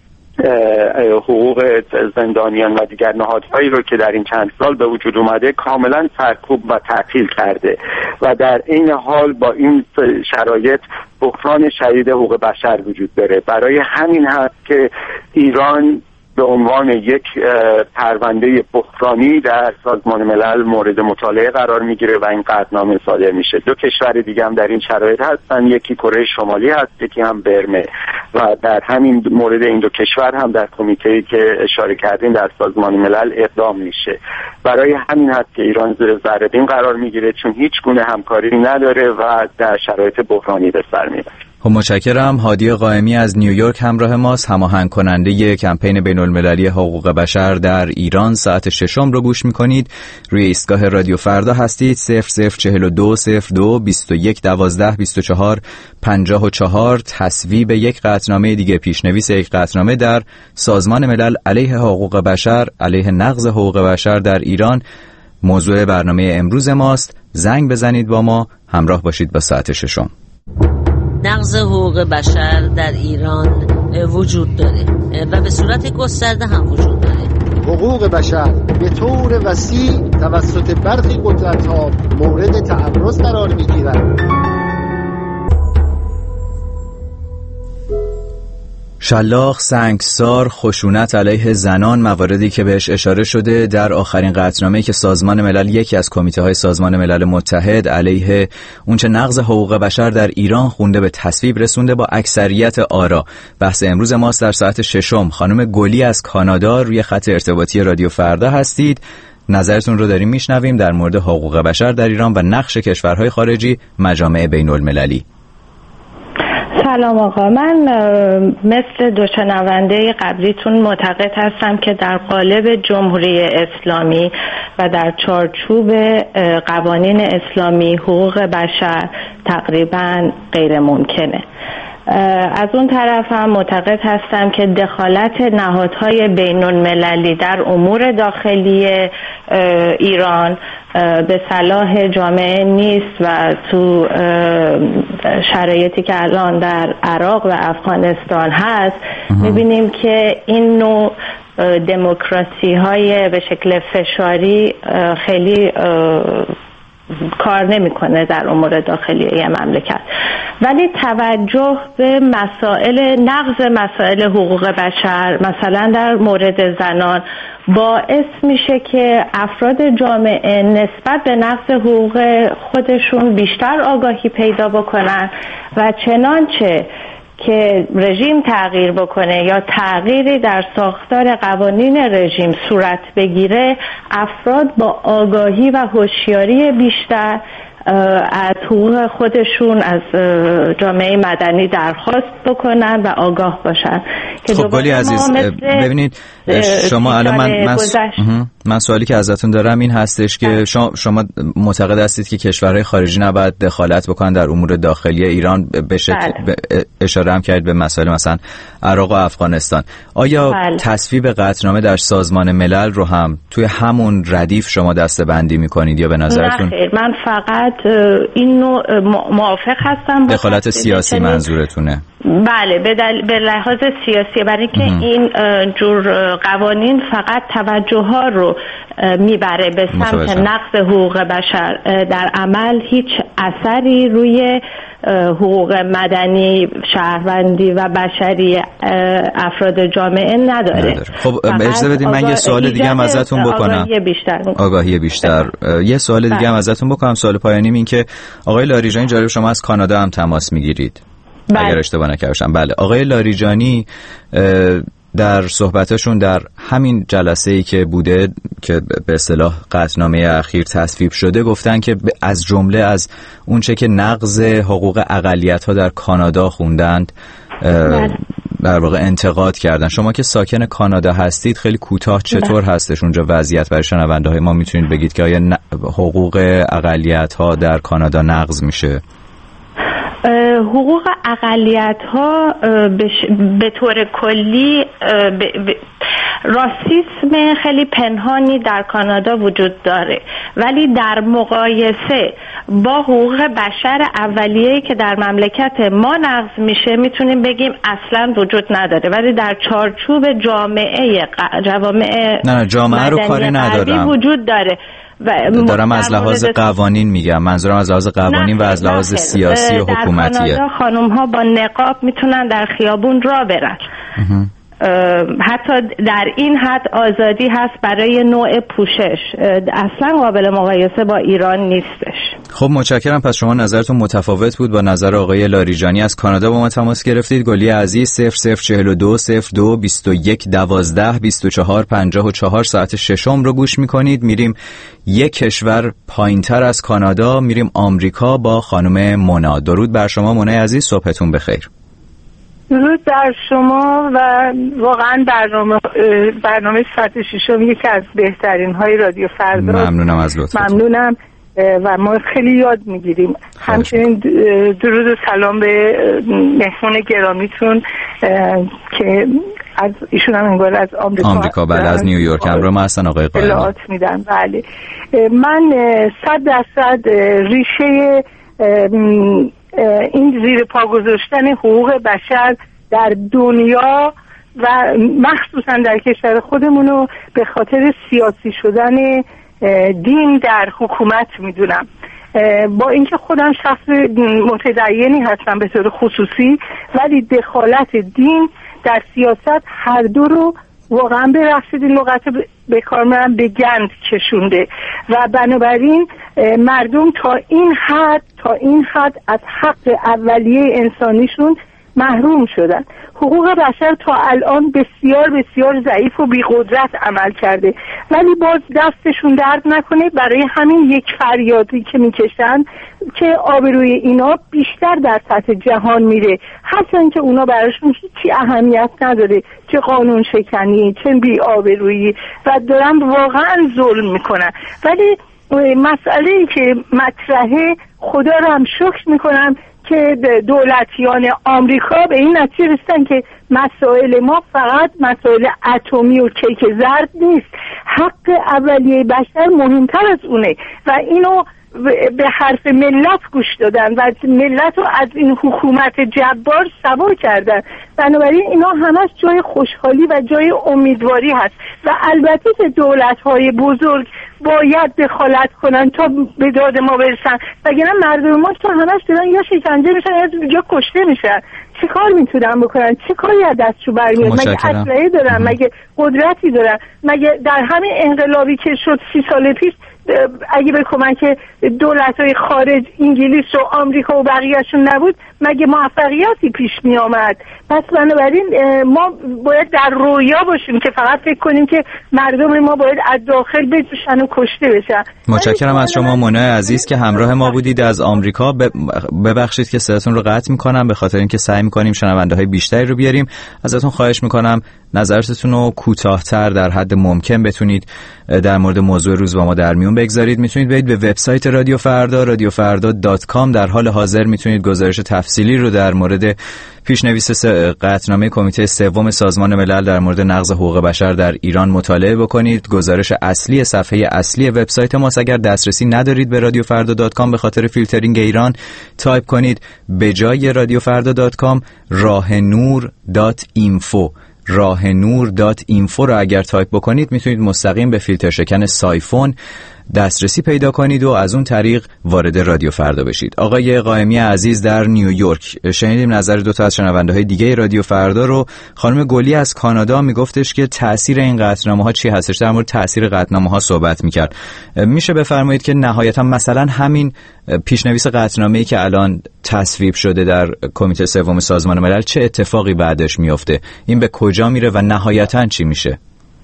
حقوق زندانیان و دیگر نهادهایی رو که در این چند سال به وجود اومده کاملا سرکوب و تعطیل کرده و در این حال با این شرایط بحران شدید حقوق بشر وجود داره. برای همین هست که ایران به عنوان یک پرونده بحرانی در سازمان ملل مورد مطالعه قرار میگیره و این قطعنامه صادر میشه. دو کشور دیگه هم در این شرایط هستن، یکی کره شمالی هست، یکی هم برمه و در همین مورد این دو کشور هم در کمیته‌ای که اشاره کردین در سازمان ملل اقدام میشه. برای همین هست که ایران زیر ذره بین قرار میگیره، چون هیچ گونه همکاری نداره و در شرایط بحرانی به سر میبره. خب متشکرم. هادی قائمی از نیویورک همراه ماست، هماهنگ کننده کمپین بین المللی حقوق بشر در ایران. ساعت ششم رو گوش میکنید. روی ایستگاه رادیو فردا هستید. صفر صفر چهل و دو صفر دو بیست و یک دوازده بیست و چهار پنجاه و چهار تصویب یک قطعنامه دیگه، پیشنویس یک قطعنامه در سازمان ملل علیه حقوق بشر، علیه نقض حقوق بشر در ایران موضوع برنامه امروز ماست. زنگ بزنید با ما، همراه باشید با ساعت ششم. نقض حقوق بشر در ایران وجود داره و به صورت گسترده هم وجود داره. حقوق بشر به طور وسیع توسط برخی قدرت‌ها مورد تعرض قرار می‌گیرند. شلاق، سنگسار، خشونت علیه زنان، مواردی که بهش اشاره شده در آخرین قطعنامه‌ای که سازمان ملل، یکی از کمیته‌های سازمان ملل متحد علیه اونچه نقض حقوق بشر در ایران خونده به تصویب رسونده با اکثریت آرا. بحث امروز ماست در ساعت ششم. خانم گلی از کانادا روی خط ارتباطی رادیو فردا هستید. نظرتون رو داریم میشنویم در مورد حقوق بشر در ایران و نقش کشورهای خارجی، مجامع بین المللی. سلام آقا، من مثل دو شنونده قبلیتون معتقد هستم که در قالب جمهوری اسلامی و در چارچوب قوانین اسلامی حقوق بشر تقریبا غیر ممکنه. از اون طرف هم معتقد هستم که دخالت نهادهای بین المللی در امور داخلی ایران به صلاح جامعه نیست و تو شرایطی که الان در عراق و افغانستان هست میبینیم که این نوع دموکراسی های به شکل فشاری خیلی کار نمیکنه در امور داخلی یه مملکت. ولی توجه به مسائل نقض مسائل حقوق بشر مثلا در مورد زنان باعث میشه که افراد جامعه نسبت به نقض حقوق خودشون بیشتر آگاهی پیدا بکنن و چنانچه که رژیم تغییر بکنه یا تغییری در ساختار قوانین رژیم صورت بگیره، افراد با آگاهی و هوشیاری بیشتر از حقوق خودشون از جامعه مدنی درخواست بکنن و آگاه باشن. خب گلی عزیز، ببینید شما الان من من, من سوالی که ازتون دارم این هستش که شما, شما معتقد هستید که کشورهای خارجی نباید دخالت بکنن در امور داخلی ایران، به شکل اشاره هم کردید به مسائل مثلا عراق و افغانستان. آیا بله. تصویب قطعنامه در سازمان ملل رو هم توی همون ردیف شما دسته‌بندی میکنید یا به نظرتون؟ نه، من فقط این نوع موافق هستم. دخالت سیاسی منظورتونه؟ بله، به, دل... به لحاظ سیاسی، برای که این جور قوانین فقط توجه ها رو میبره به سمت نقض حقوق بشر، در عمل هیچ اثری روی حقوق مدنی، شهروندی و بشری افراد جامعه نداره. نداره. خب اجازه بدید من یه سوال دیگه هم ازتون بکنم. آگاهی بیشتر. آگاهی بیشتر. یه سوال دیگه هم ازتون بکنم. سوال پایانیم این که آقای لاریجانی، جالب شما از کانادا هم تماس میگیرید. بله. اگر اشتباه نکردم. بله، آقای لاریجانی در صحبتشون در همین جلسه‌ای که بوده که به اصطلاح قطعنامه اخیر تصویب شده گفتن که از جمله از اونچه که نقض حقوق اقلیت‌ها در کانادا خوندند در واقع انتقاد کردن. شما که ساکن کانادا هستید خیلی کوتاه چطور هستش اونجا وضعیت برای شنونده‌های ما؟ میتونید بگید که آیا حقوق اقلیت‌ها در کانادا نقض میشه؟ حقوق اقلیت‌ها به طور کلی راسیسم خیلی پنهانی در کانادا وجود داره، ولی در مقایسه با حقوق بشر اولیه‌ای که در مملکت ما نقض میشه میتونیم بگیم اصلا وجود نداره. ولی در چارچوب جامعه جوامع نه نه جامعه رو کاری ندارم وجود داره. دارم از لحاظ قوانین میگم، منظورم از لحاظ قوانین و از لحاظ سیاسی و حکومتیه. در کانادا خانم ها با نقاب میتونن در خیابون راه برن. حتی در این حد آزادی هست برای نوع پوشش، اصلا قابل مقایسه با ایران نیستش. خب متشکرم. پس شما نظرتون متفاوت بود با نظر آقای لاریجانی از کانادا. با ما تماس گرفتید. گلی عزیز صفر صفر چهل و دو صفر دو بیست و یک دوازده بیست و چهار پنجاه و چهار ساعت ششم رو گوش میکنید. میریم یک کشور پایینتر از کانادا، میریم آمریکا با خانم مونا. درود بر شما مونا عزیز، صبحتون بخیر. درود در شما و واقعا برنامه برنامه ساعت ششم یکی از بهترین های رادیو فردا. ممنونم از لطفتون. ممنونم و ما خیلی یاد میگیریم. همچنین درود و سلام به مهمون گرامیتون که از ایشون هم انگار از آمریکا آمریکا بله از نیویورک همراه ما هستن آقای قائمی. اطلاعات میدن. بله من صد درصد ریشه این زیر پا گذاشتن حقوق بشر در دنیا و مخصوصا در کشور خودمونو به خاطر سیاسی شدن دین در حکومت میدونم. با اینکه خودم شخص متدینی هستم به طور خصوصی، ولی دخالت دین در سیاست هر دو رو واقعا ببخشید این لغت به کار من به گند کشونده و بنابراین مردم تا این حد تا این حد از حق اولیه انسانیشون محروم شدن. حقوق بشر تا الان بسیار بسیار ضعیف و بی‌قدرت عمل کرده، ولی باز دستشون درد نکنه برای همین یک فریادی که میکشن که آبروی اینا بیشتر در سطح جهان میره، هرچند که اونا براشون هیچی اهمیت نداره، چه قانون شکنی چه بی آبرویی و دارن واقعا ظلم میکنن. ولی مسئله‌ای که مطرحه، خدا رو هم شکر میکنم که دولتیان آمریکا به این نتیجه رسیدن که مسائل ما فقط مسائل اتمی و کیک زرد نیست، حق اولیه بشر مهمتر از اونه و اینو به حرف ملت گوش دادن و ملت رو از این حکومت جبار سوا کردن. بنابراین اینا همش جای خوشحالی و جای امیدواری هست و البته که دولت‌های بزرگ باید دخالت کنن تا به داد ما برسن، وگرنه مردم ما تو همش دارن یا شکنجه میشن یا جا کشته میشن. چه کار میتونن بکنن؟ چه کاری از دستشون برمیاد؟ مگه اسلحه دارن؟ مگه قدرتی دارن؟ مگه در همین انقلابی که شد سی سال پیش اگه به کمک دولت‌های خارج انگلیس و آمریکا و بقیه‌شون نبود مگه موفقیتی پیش می آمد؟ پس بنابراین ما باید در رویا باشیم که فقط فکر کنیم که مردم ما باید از داخل بجوشن و کشته بشن. متشکرم از شما مونا عزیز که همراه ما بودید از آمریکا. ببخشید که صداتون رو قطع می‌کنم به خاطر اینکه سعی می‌کنیم شنونده‌های بیشتری رو بیاریم. ازتون خواهش می‌کنم نظرتون رو کوتاه‌تر در حد ممکن بتونید در مورد موضوع روز با ما در میون بگذارید. میتونید برید به وبسایت رادیو فردا رادیو فردا دات کام. در حال حاضر میتونید گزارش تفصیلی رو در مورد پیشنویس قطعنامه کمیته سوم سازمان ملل در مورد نقض حقوق بشر در ایران مطالعه بکنید. گزارش اصلی صفحه اصلی وبسایت ماست. اگر دسترسی ندارید به رادیو فردا دات کام به خاطر فیلترینگ ایران، تایپ کنید به جای رادیو فردا دات کام راهنور دات اینفو. راهنور دات اینفو رو اگر تایپ بکنید میتونید مستقیم به فیلتر شکن سایفون دسترسی پیدا کنید و از اون طریق وارد رادیو فردا بشید. آقای قائمی عزیز در نیویورک، شنیدیم نظر دو تا از شنونده‌های دیگه رادیو فردا رو. خانم گلی از کانادا میگفتش که تأثیر این قطعنامه‌ها چی هستش، در مورد تأثیر قطعنامه‌ها صحبت میکرد. میشه بفرمایید که نهایتا مثلا همین پیشنویس قطعنامه‌ای که الان تصویب شده در کمیته سوم سازمان ملل چه اتفاقی بعدش میفته؟ این به کجا میره و نهایتا چی میشه؟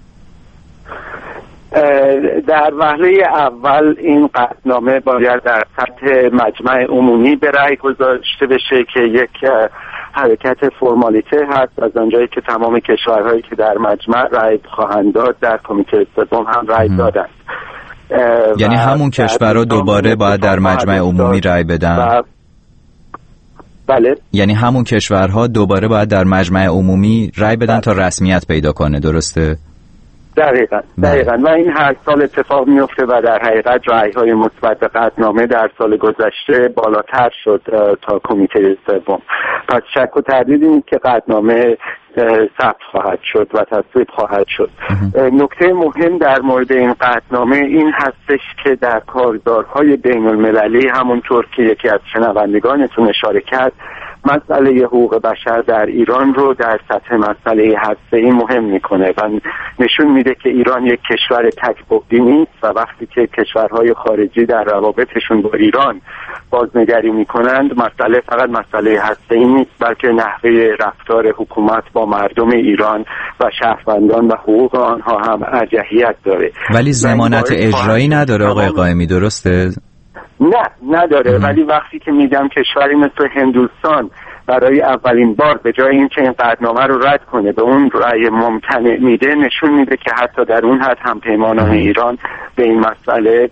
در وهله اول این قطعنامه باید در سطح مجمع عمومی به رأی گذاشته بشه که یک حرکت فرمالیته هست، از آنجایی که تمام کشورهایی که در مجمع رأی خواهند داد در کمیته سوم هم رأی دادند. یعنی همون کشورها دوباره باید در مجمع عمومی رأی بدن؟ بله. یعنی همون کشورها دوباره باید در مجمع عمومی رأی بدن تا رسمیت پیدا کنه، درسته؟ دقیقاً دقیقاً و این هر سال اتفاق میفته و در حقیقت رأی‌های مثبت قطعنامه در سال گذشته بالاتر شد تا کمیته سوم. پس شک و تردیدی نیست که قطعنامه ثبت خواهد شد و تصویب خواهد شد. نکته مهم در مورد این قطعنامه این هستش که در کارزارهای بین المللی همونطور که یکی از شنوندگانتون اشاره کرد مسئله حقوق بشر در ایران رو در سطح مسئله هسته‌ای مهم میکنه و نشون میده که ایران یک کشور تک‌بعدی نیست و وقتی که کشورهای خارجی در روابطشون با ایران بازنگری میکنند مسئله فقط مسئله هسته‌ای نیست بلکه نحوه رفتار حکومت با مردم ایران و شهروندان و حقوق آنها هم ارجحیت داره. ولی ضمانت اجرایی نداره آقای قائمی، درسته؟ نه نداره. ام. ولی وقتی که میگم کشوری مثل هندوستان برای اولین بار به جای اینکه این قطعنامه رو رد کنه به اون رأی ممتنع میده، نشون میده که حتی در اون حد هم پیمانان ایران به این مسئله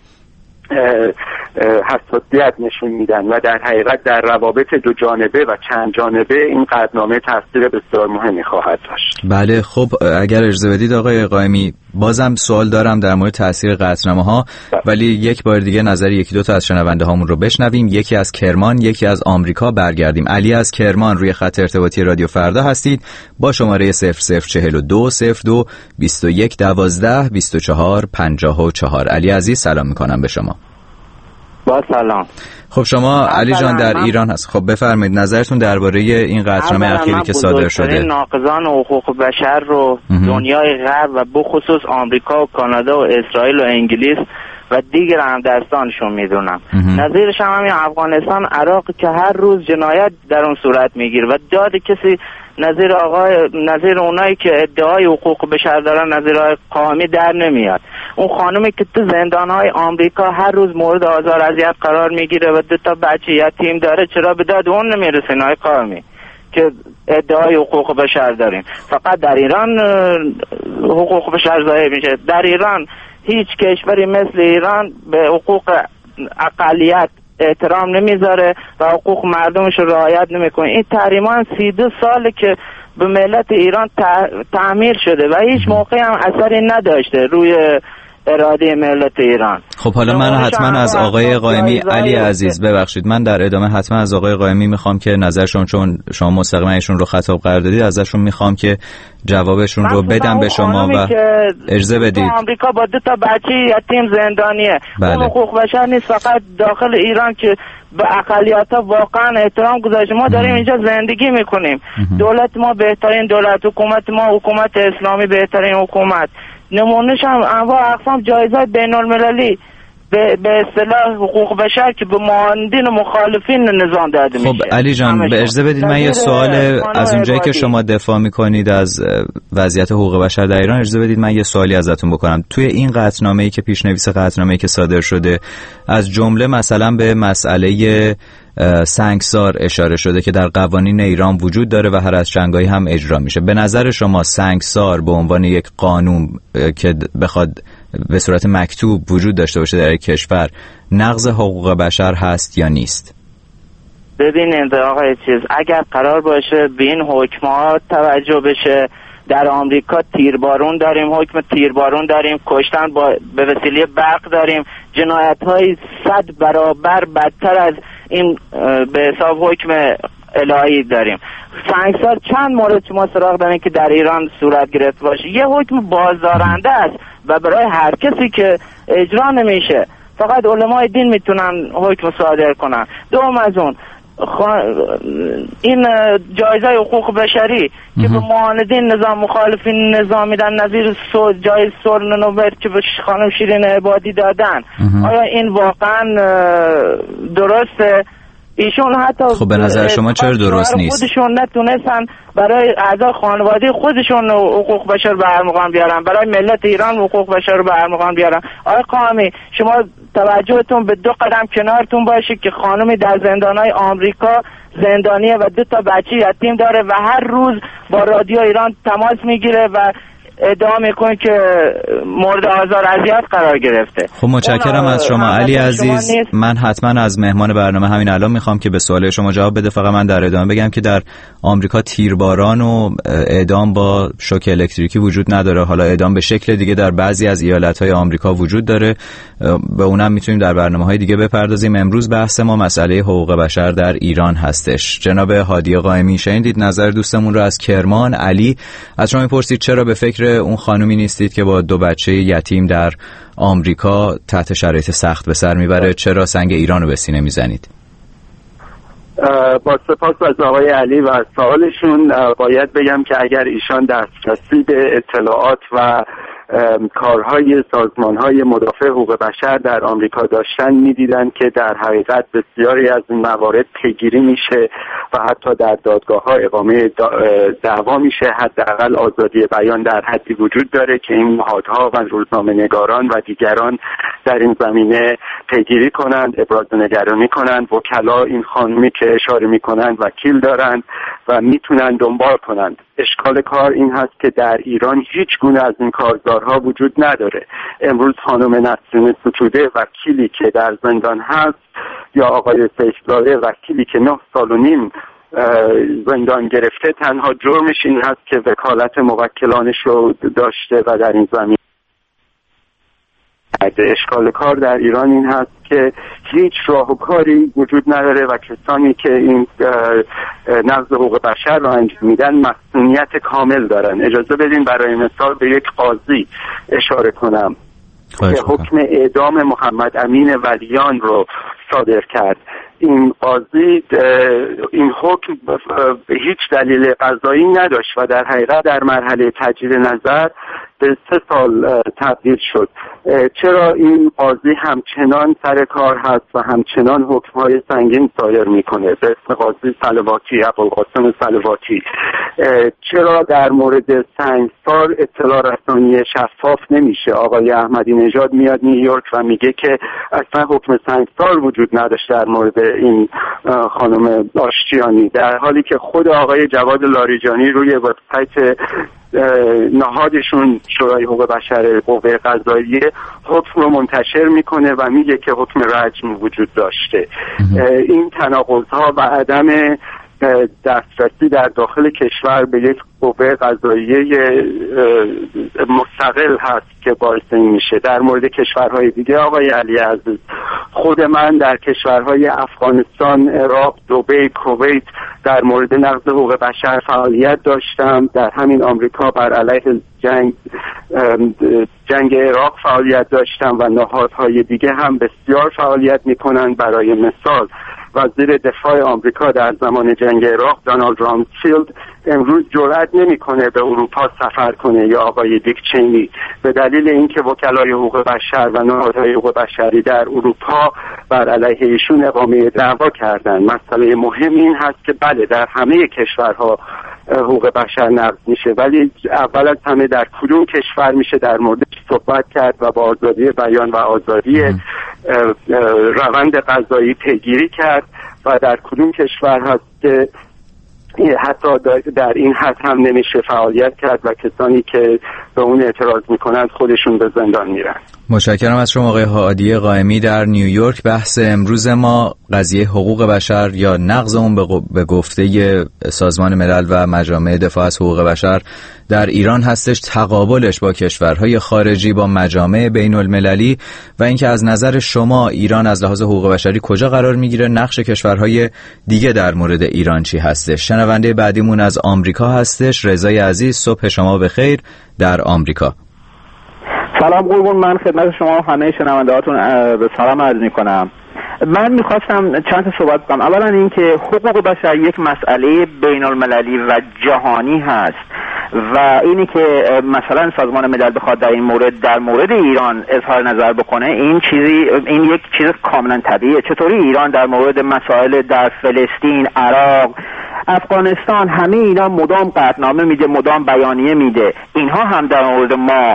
حساسیت نشون میدن و در حقیقت در روابط دو جانبه و چند جانبه این قطعنامه تاثیر بسیار مهمی خواهد داشت. بله خب اگر اجازه بدید آقای قائمی، بازم سوال دارم در مورد تاثیر قطعنامه ها، ولی یک بار دیگه نظر یکی دو تا از شنونده هامون رو بشنویم. یکی از کرمان، یکی از آمریکا برگردیم. علی از کرمان روی خط ارتباطی رادیو فردا هستید با شماره صفر صفر چهل و دو صفر دو بیست و یک دوازده بیست و چهار پنجاه و چهار. علی عزیز سلام میکنم به شما. با سلام. خب شما علی جان در ایران هست، خب بفرمایید نظرتون درباره این قطعنامه اخیری که صادر شده. ناقضان حقوق بشر رو دنیای غرب و بخصوص آمریکا و کانادا و اسرائیل و انگلیس و دیگر همدستانشون میدونم. نظیرش هم همین افغانستان، عراق که هر روز جنایت در اون صورت میگیره و داد کسی نظیر آقای نظیر اونایی که ادعای حقوق بشر دارن، نظیر آقای قائمی در نمیاد. اون خانمی که تو زندانهای آمریکا هر روز مورد آزار اذیت قرار میگیره و دو تا بچه یتیم داره، چرا به داد اون نمیرسین آقای قائمی که ادعای حقوق بشر داریم؟ فقط در ایران حقوق بشر ضایع میشه. در ایران هیچ کشوری مثل ایران به حقوق اقلیت احترام نمیذاره و حقوق مردمش رو رعایت نمیکنه. این تحریمان سی دو ساله که به ملت ایران تعمیر شده و هیچ موقع هم اثری نداشته روی اراده ملت ایران. خب حالا من حتما از آقای قائمی، علی عزیز ببخشید، من در ادامه حتما از آقای قائمی میخوام که نظرشون، چون شما مستقیما ایشون رو خطاب قرار دادید، ازشون میخوام که جوابشون رو بدم به شما و اجازه بدید. آمریکا با دو تا بچه یتیم زندانیه. بله. اون حقوق بشر نیست، فقط داخل ایران که به اقلیت‌ها واقعا احترام گذاشته. ما داریم اینجا زندگی میکنیم. دولت ما بهترین دولت، حکومت ما حکومت اسلامی بهترین حکومت. نمونهش هم انواع اقسام جایزه بین المللی به به اصطلاح حقوق بشر که به معاندین و مخالفین نظام داده میشه. خب علی جان به اجازه بدید من یه سوال از اونجایی که شما دفاع میکنید از وضعیت حقوق بشر در ایران، اجازه بدید من یه سوالی ازتون بکنم. توی این قطعنامه‌ای که پیشنویس قطعنامه‌ای که صادر شده، از جمله مثلا به مسئله سنگسار اشاره شده که در قوانین ایران وجود داره و هر از چنگایی هم اجرا میشه. به نظر شما سنگسار به عنوان یک قانون که بخواد به صورت مکتوب وجود داشته باشه در یک کشور، نقض حقوق بشر هست یا نیست؟ ببینید آقای چیز، اگر قرار باشه به این حکمات توجه بشه، در آمریکا تیربارون داریم، حکم تیربارون داریم، کشتن با به وسیله برق داریم، جنایت‌های صد برابر بدتر از این به حساب حکم الهی داریم. سنگسار چند مورد شما سراغ دارین که در ایران صورت گرفت باشه؟ یه حکم بازدارنده است و برای هر کسی که اجرا نمیشه فقط علمای دین میتونن حکم صادر کنن. دوم از اون این جایزه حقوق بشری که به معاندین نظام مخالفین نظام میدن، نظیر جایزه صلح نوبل که به خانم شیرین عبادی دادن، آیا این واقعا درسته؟ ایشون حتی خب به نظر شما چرا درست نیست؟ خودشون نتونستن برای اعضای خانواده خودشون حقوق بشر به ارمغان بیارن، برای ملت ایران حقوق بشر رو به ارمغان بیارن. آقای قائمی شما توجهتون به دو قدم کنارتون باشه که خانمی در زندانهای آمریکا زندانیه و دو تا بچه یتیم داره و هر روز با رادیو ایران تماس میگیره و ادعا میکنه که مورد آزار اذیت قرار گرفته. خب متشکرم از شما علی عزیز. من حتما از مهمان برنامه همین الان میخوام که به سوال شما جواب بده. فقط من در ادامه بگم که در آمریکا تیرباران و اعدام با شوک الکتریکی وجود نداره. حالا اعدام به شکل دیگه در بعضی از ایالت‌های آمریکا وجود داره، به اونم میتونیم در برنامه‌های دیگه بپردازیم. امروز بحث ما مسئله حقوق بشر در ایران هستش. جناب هادی قائمی، شنیدید نظر دوستمون رو از کرمان. علی از شما میپرسید چرا به فکر اون خانومی نیستید که با دو بچه یتیم در آمریکا تحت شرایط سخت به سر میبره، چرا سنگ ایران رو به سینه میزنید؟ با سپاس از آقای علی و سوالشون باید بگم که اگر ایشان دسترسی به اطلاعات و کارهای سازمانهای مدافع حقوق بشر در آمریکا داشتن می‌دیدن که در حقیقت بسیاری از این موارد پیگیری میشه و حتی در دادگاه‌ها اقامه دعوا میشه. حداقل آزادی بیان در حدی وجود داره که این نهادها و روزنامه‌نگاران و دیگران در این زمینه پیگیری کنند، ابراز نگرانی کنند. وکلا این خانمی که اشاره میکنند وکیل دارند و میتونن دنبال کنند. اشکال کار این هست که در ایران هیچ گونه از این کارزارها وجود نداره. امروز خانم نسرین ستوده وکیلی که در زندان هست یا آقای سیفزاده وکیلی که نه سال و نیم زندان گرفته، تنها جرمش این هست که وکالت موکلانش رو داشته و در این زمین. اشکال کار در ایران این هست که هیچ راه و کاری وجود نداره و کسانی که این نقض حقوق بشر رو انجام میدن مسئولیت کامل دارن. اجازه بدین برای مثال به یک قاضی اشاره کنم که حکم اعدام محمد امین ولیان رو صادر کرد. این قاضی این حکم هیچ دلیل قضایی نداشت و در حقیقت در مرحله تجدید نظر به سه سال تبدیل شد. چرا این قاضی همچنان سر کار هست و همچنان حکم‌های سنگین صادر میکنه به اسم قاضی صلواتی، ابوالقاسم صلواتی؟ چرا در مورد سنگسار اطلاع رسانی شفاف نمیشه؟ آقای احمدی نژاد میاد نیویورک و میگه که اصلا حکم سنگسار وجود نداشت در مورد این خانم آشتیانی، در حالی که خود آقای جواد لاریجانی روی وبسایت نهادشون شورای حقوق بشر قوه قضاییه حکم رو منتشر میکنه و میگه که حکم رجم وجود داشته. این تناقض‌ها و عدم دسترسی در داخل کشور به یک قوه قضاییه مستقل هست که باعث این میشه. در مورد کشورهای دیگه آقای علی عزیز، خود من در کشورهای افغانستان، عراق، دبی، کویت در مورد نقض حقوق بشر فعالیت داشتم. در همین آمریکا بر علیه جنگ جنگ عراق فعالیت داشتم و نهادهای دیگه هم بسیار فعالیت میکنن. برای مثال وزیر دفاع آمریکا در زمان جنگ عراق دونالد رامسفیلد امروز جرئت نمیکنه به اروپا سفر کنه، یا آقای دیک چینی، به دلیل اینکه وکلای حقوق بشر و نهادهای حقوق بشری در اروپا بر علیه ایشون اقامه دعوا کردن. مسئله مهم این هست که بله در همه کشورها حقوق بشر نقض میشه، ولی اول از همه در کدوم کشور میشه در موردش صحبت کرد و با آزادی بیان و آزادی روند قضایی پیگیری کرد و در کدوم کشور هست که حتی در این حد هم نمیشه فعالیت کرد و کسانی که به اون اعتراض میکنند خودشون به زندان میرن. متشکرم از شما آقای هادی قائمی در نیویورک. بحث امروز ما قضیه حقوق بشر یا نقض اون به گفته سازمان ملل و مجامع دفاع از حقوق بشر در ایران هستش، تقابلش با کشورهای خارجی، با مجامع بین المللی، و اینکه از نظر شما ایران از لحاظ حقوق بشری کجا قرار میگیره، نقش کشورهای دیگه در مورد ایران چی هستش. شنونده بعدیمون از آمریکا هستش، رضای عزیز. صبح شما بخیر در آمریکا. سلام قربون، من خدمت شما و همه شنوندهاتون به سلام عرض میکنم. من میخواستم چند تا صحبت کنم. اولا اینکه حقوق بشر یک مسئله بین المللی و جهانی هست و اینی که مثلا سازمان ملل بخواد در این مورد در مورد ایران اظهار نظر بکنه، این چیزی این یک چیز کاملا طبیعیه. چطوری ایران در مورد مسائل در فلسطین، عراق، افغانستان، همه اینا مدام قطعنامه میده، مدام بیانیه میده، اینها هم در مورد ما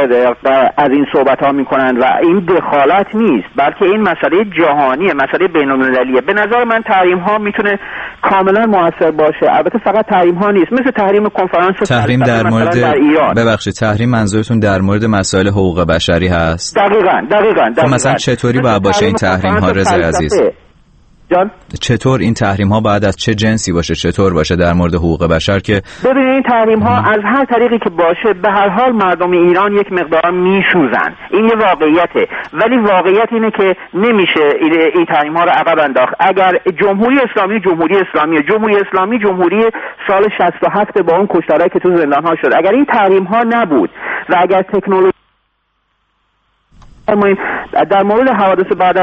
از این صحبت ها میکنن و این دخالت نیست، بلکه این مسئله جهانیه، مسئله بین المللیه. به نظر من تحریم ها میتونه کاملا موثر باشه. البته فقط تحریم ها نیست، مثل تحریم کنفرانس تحریم در مورد در ایران. ببخشید، تحریم منظورتون در مورد مسائل حقوق بشری هست؟ دقیقاً دقیقاً, دقیقاً. مثلا چطوری باید باشه این تحریم ها رضای عزیز؟ جان؟ چطور این تحریم ها باید از چه جنسی باشه، چطور باشه در مورد حقوق بشر؟ که ببینید این تحریم ها از هر طریقی که باشه به هر حال مردم ایران یک مقدار میسوزن، این یه واقعیته، ولی واقعیت اینه که نمیشه این تحریم ها رو عقب انداخت. اگر جمهوری اسلامی جمهوری اسلامی جمهوری اسلامی جمهوری سال شصت و هفت با اون کشتارهایی که تو زندان ها شد، اگر این تحریم ها نبود و اگر تکنولوژی در مورد حوادث بعد از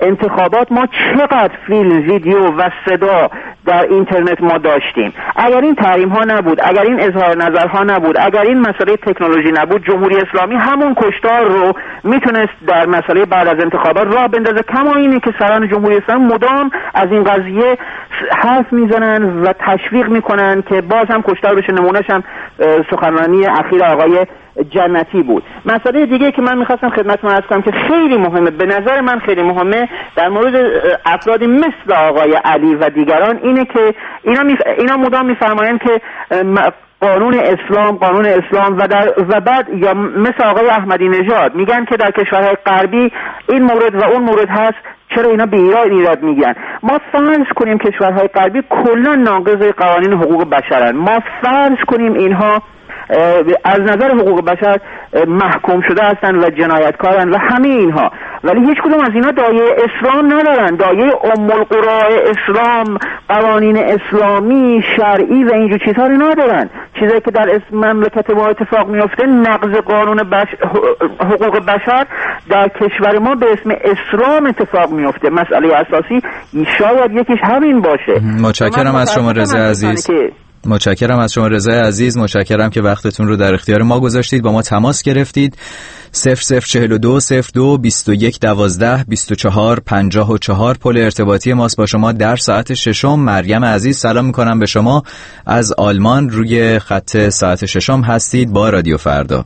انتخابات ما چقدر فیلم، ویدیو و صدا در اینترنت ما داشتیم. اگر این تحریم ها نبود، اگر این اظهار نظرها نبود، اگر این مسئله تکنولوژی نبود، جمهوری اسلامی همون کشتار رو میتونست در مسئله بعد از انتخابات راه بندازه. کما اینه که سران جمهوری اسلامی مدام از این قضیه حرف میزنن و تشویق میکنن که باز هم کشتار بشه. نمونهش هم سخنرانی اخیر آقای جنتی بود. مسئله دیگه که من میخواستم خدمتتون عرض کنم که خیلی مهمه، به نظر من خیلی مهمه در مورد افرادی مثل آقای علی و دیگران، اینه که اینا می... اینا مدام میفرمایند که قانون اسلام قانون اسلام و در و بعد یا مثل آقای احمدی نژاد میگن که در کشورهای غربی این مورد و اون مورد هست، چرا اینا به ایران ایراد میگن؟ ما فرض کنیم کشورهای غربی کلا ناقض قوانین حقوق بشرن، ما فرض کنیم اینها از نظر حقوق بشر محکوم شده هستن و جنایتکارن و همه اینها، ولی هیچ کدوم از اینا دایه اسلام ندارن، دایه ام القرى اسلام، قوانین اسلامی شرعی و اینجور چیزها رو ندارن. چیزایی که در مملکت ما اتفاق میفته نقض قانون بش... حقوق بشر در کشور ما به اسم اسلام اتفاق میفته. مسئله اساسی شاید یکیش همین باشه. متشکرم از شما رضا عزیز. متشکرم از شما رضای عزیز، متشکرم که وقتتون رو در اختیار ما گذاشتید، با ما تماس گرفتید. صفر صفر چهل و دو صفر دو بیست و یک دوازده بیست و چهار پنجاه و چهار پل ارتباطی ماست با شما در ساعت ششم. مریم عزیز سلام میکنم به شما از آلمان، روی خط ساعت ششم هستید با رادیو فردا.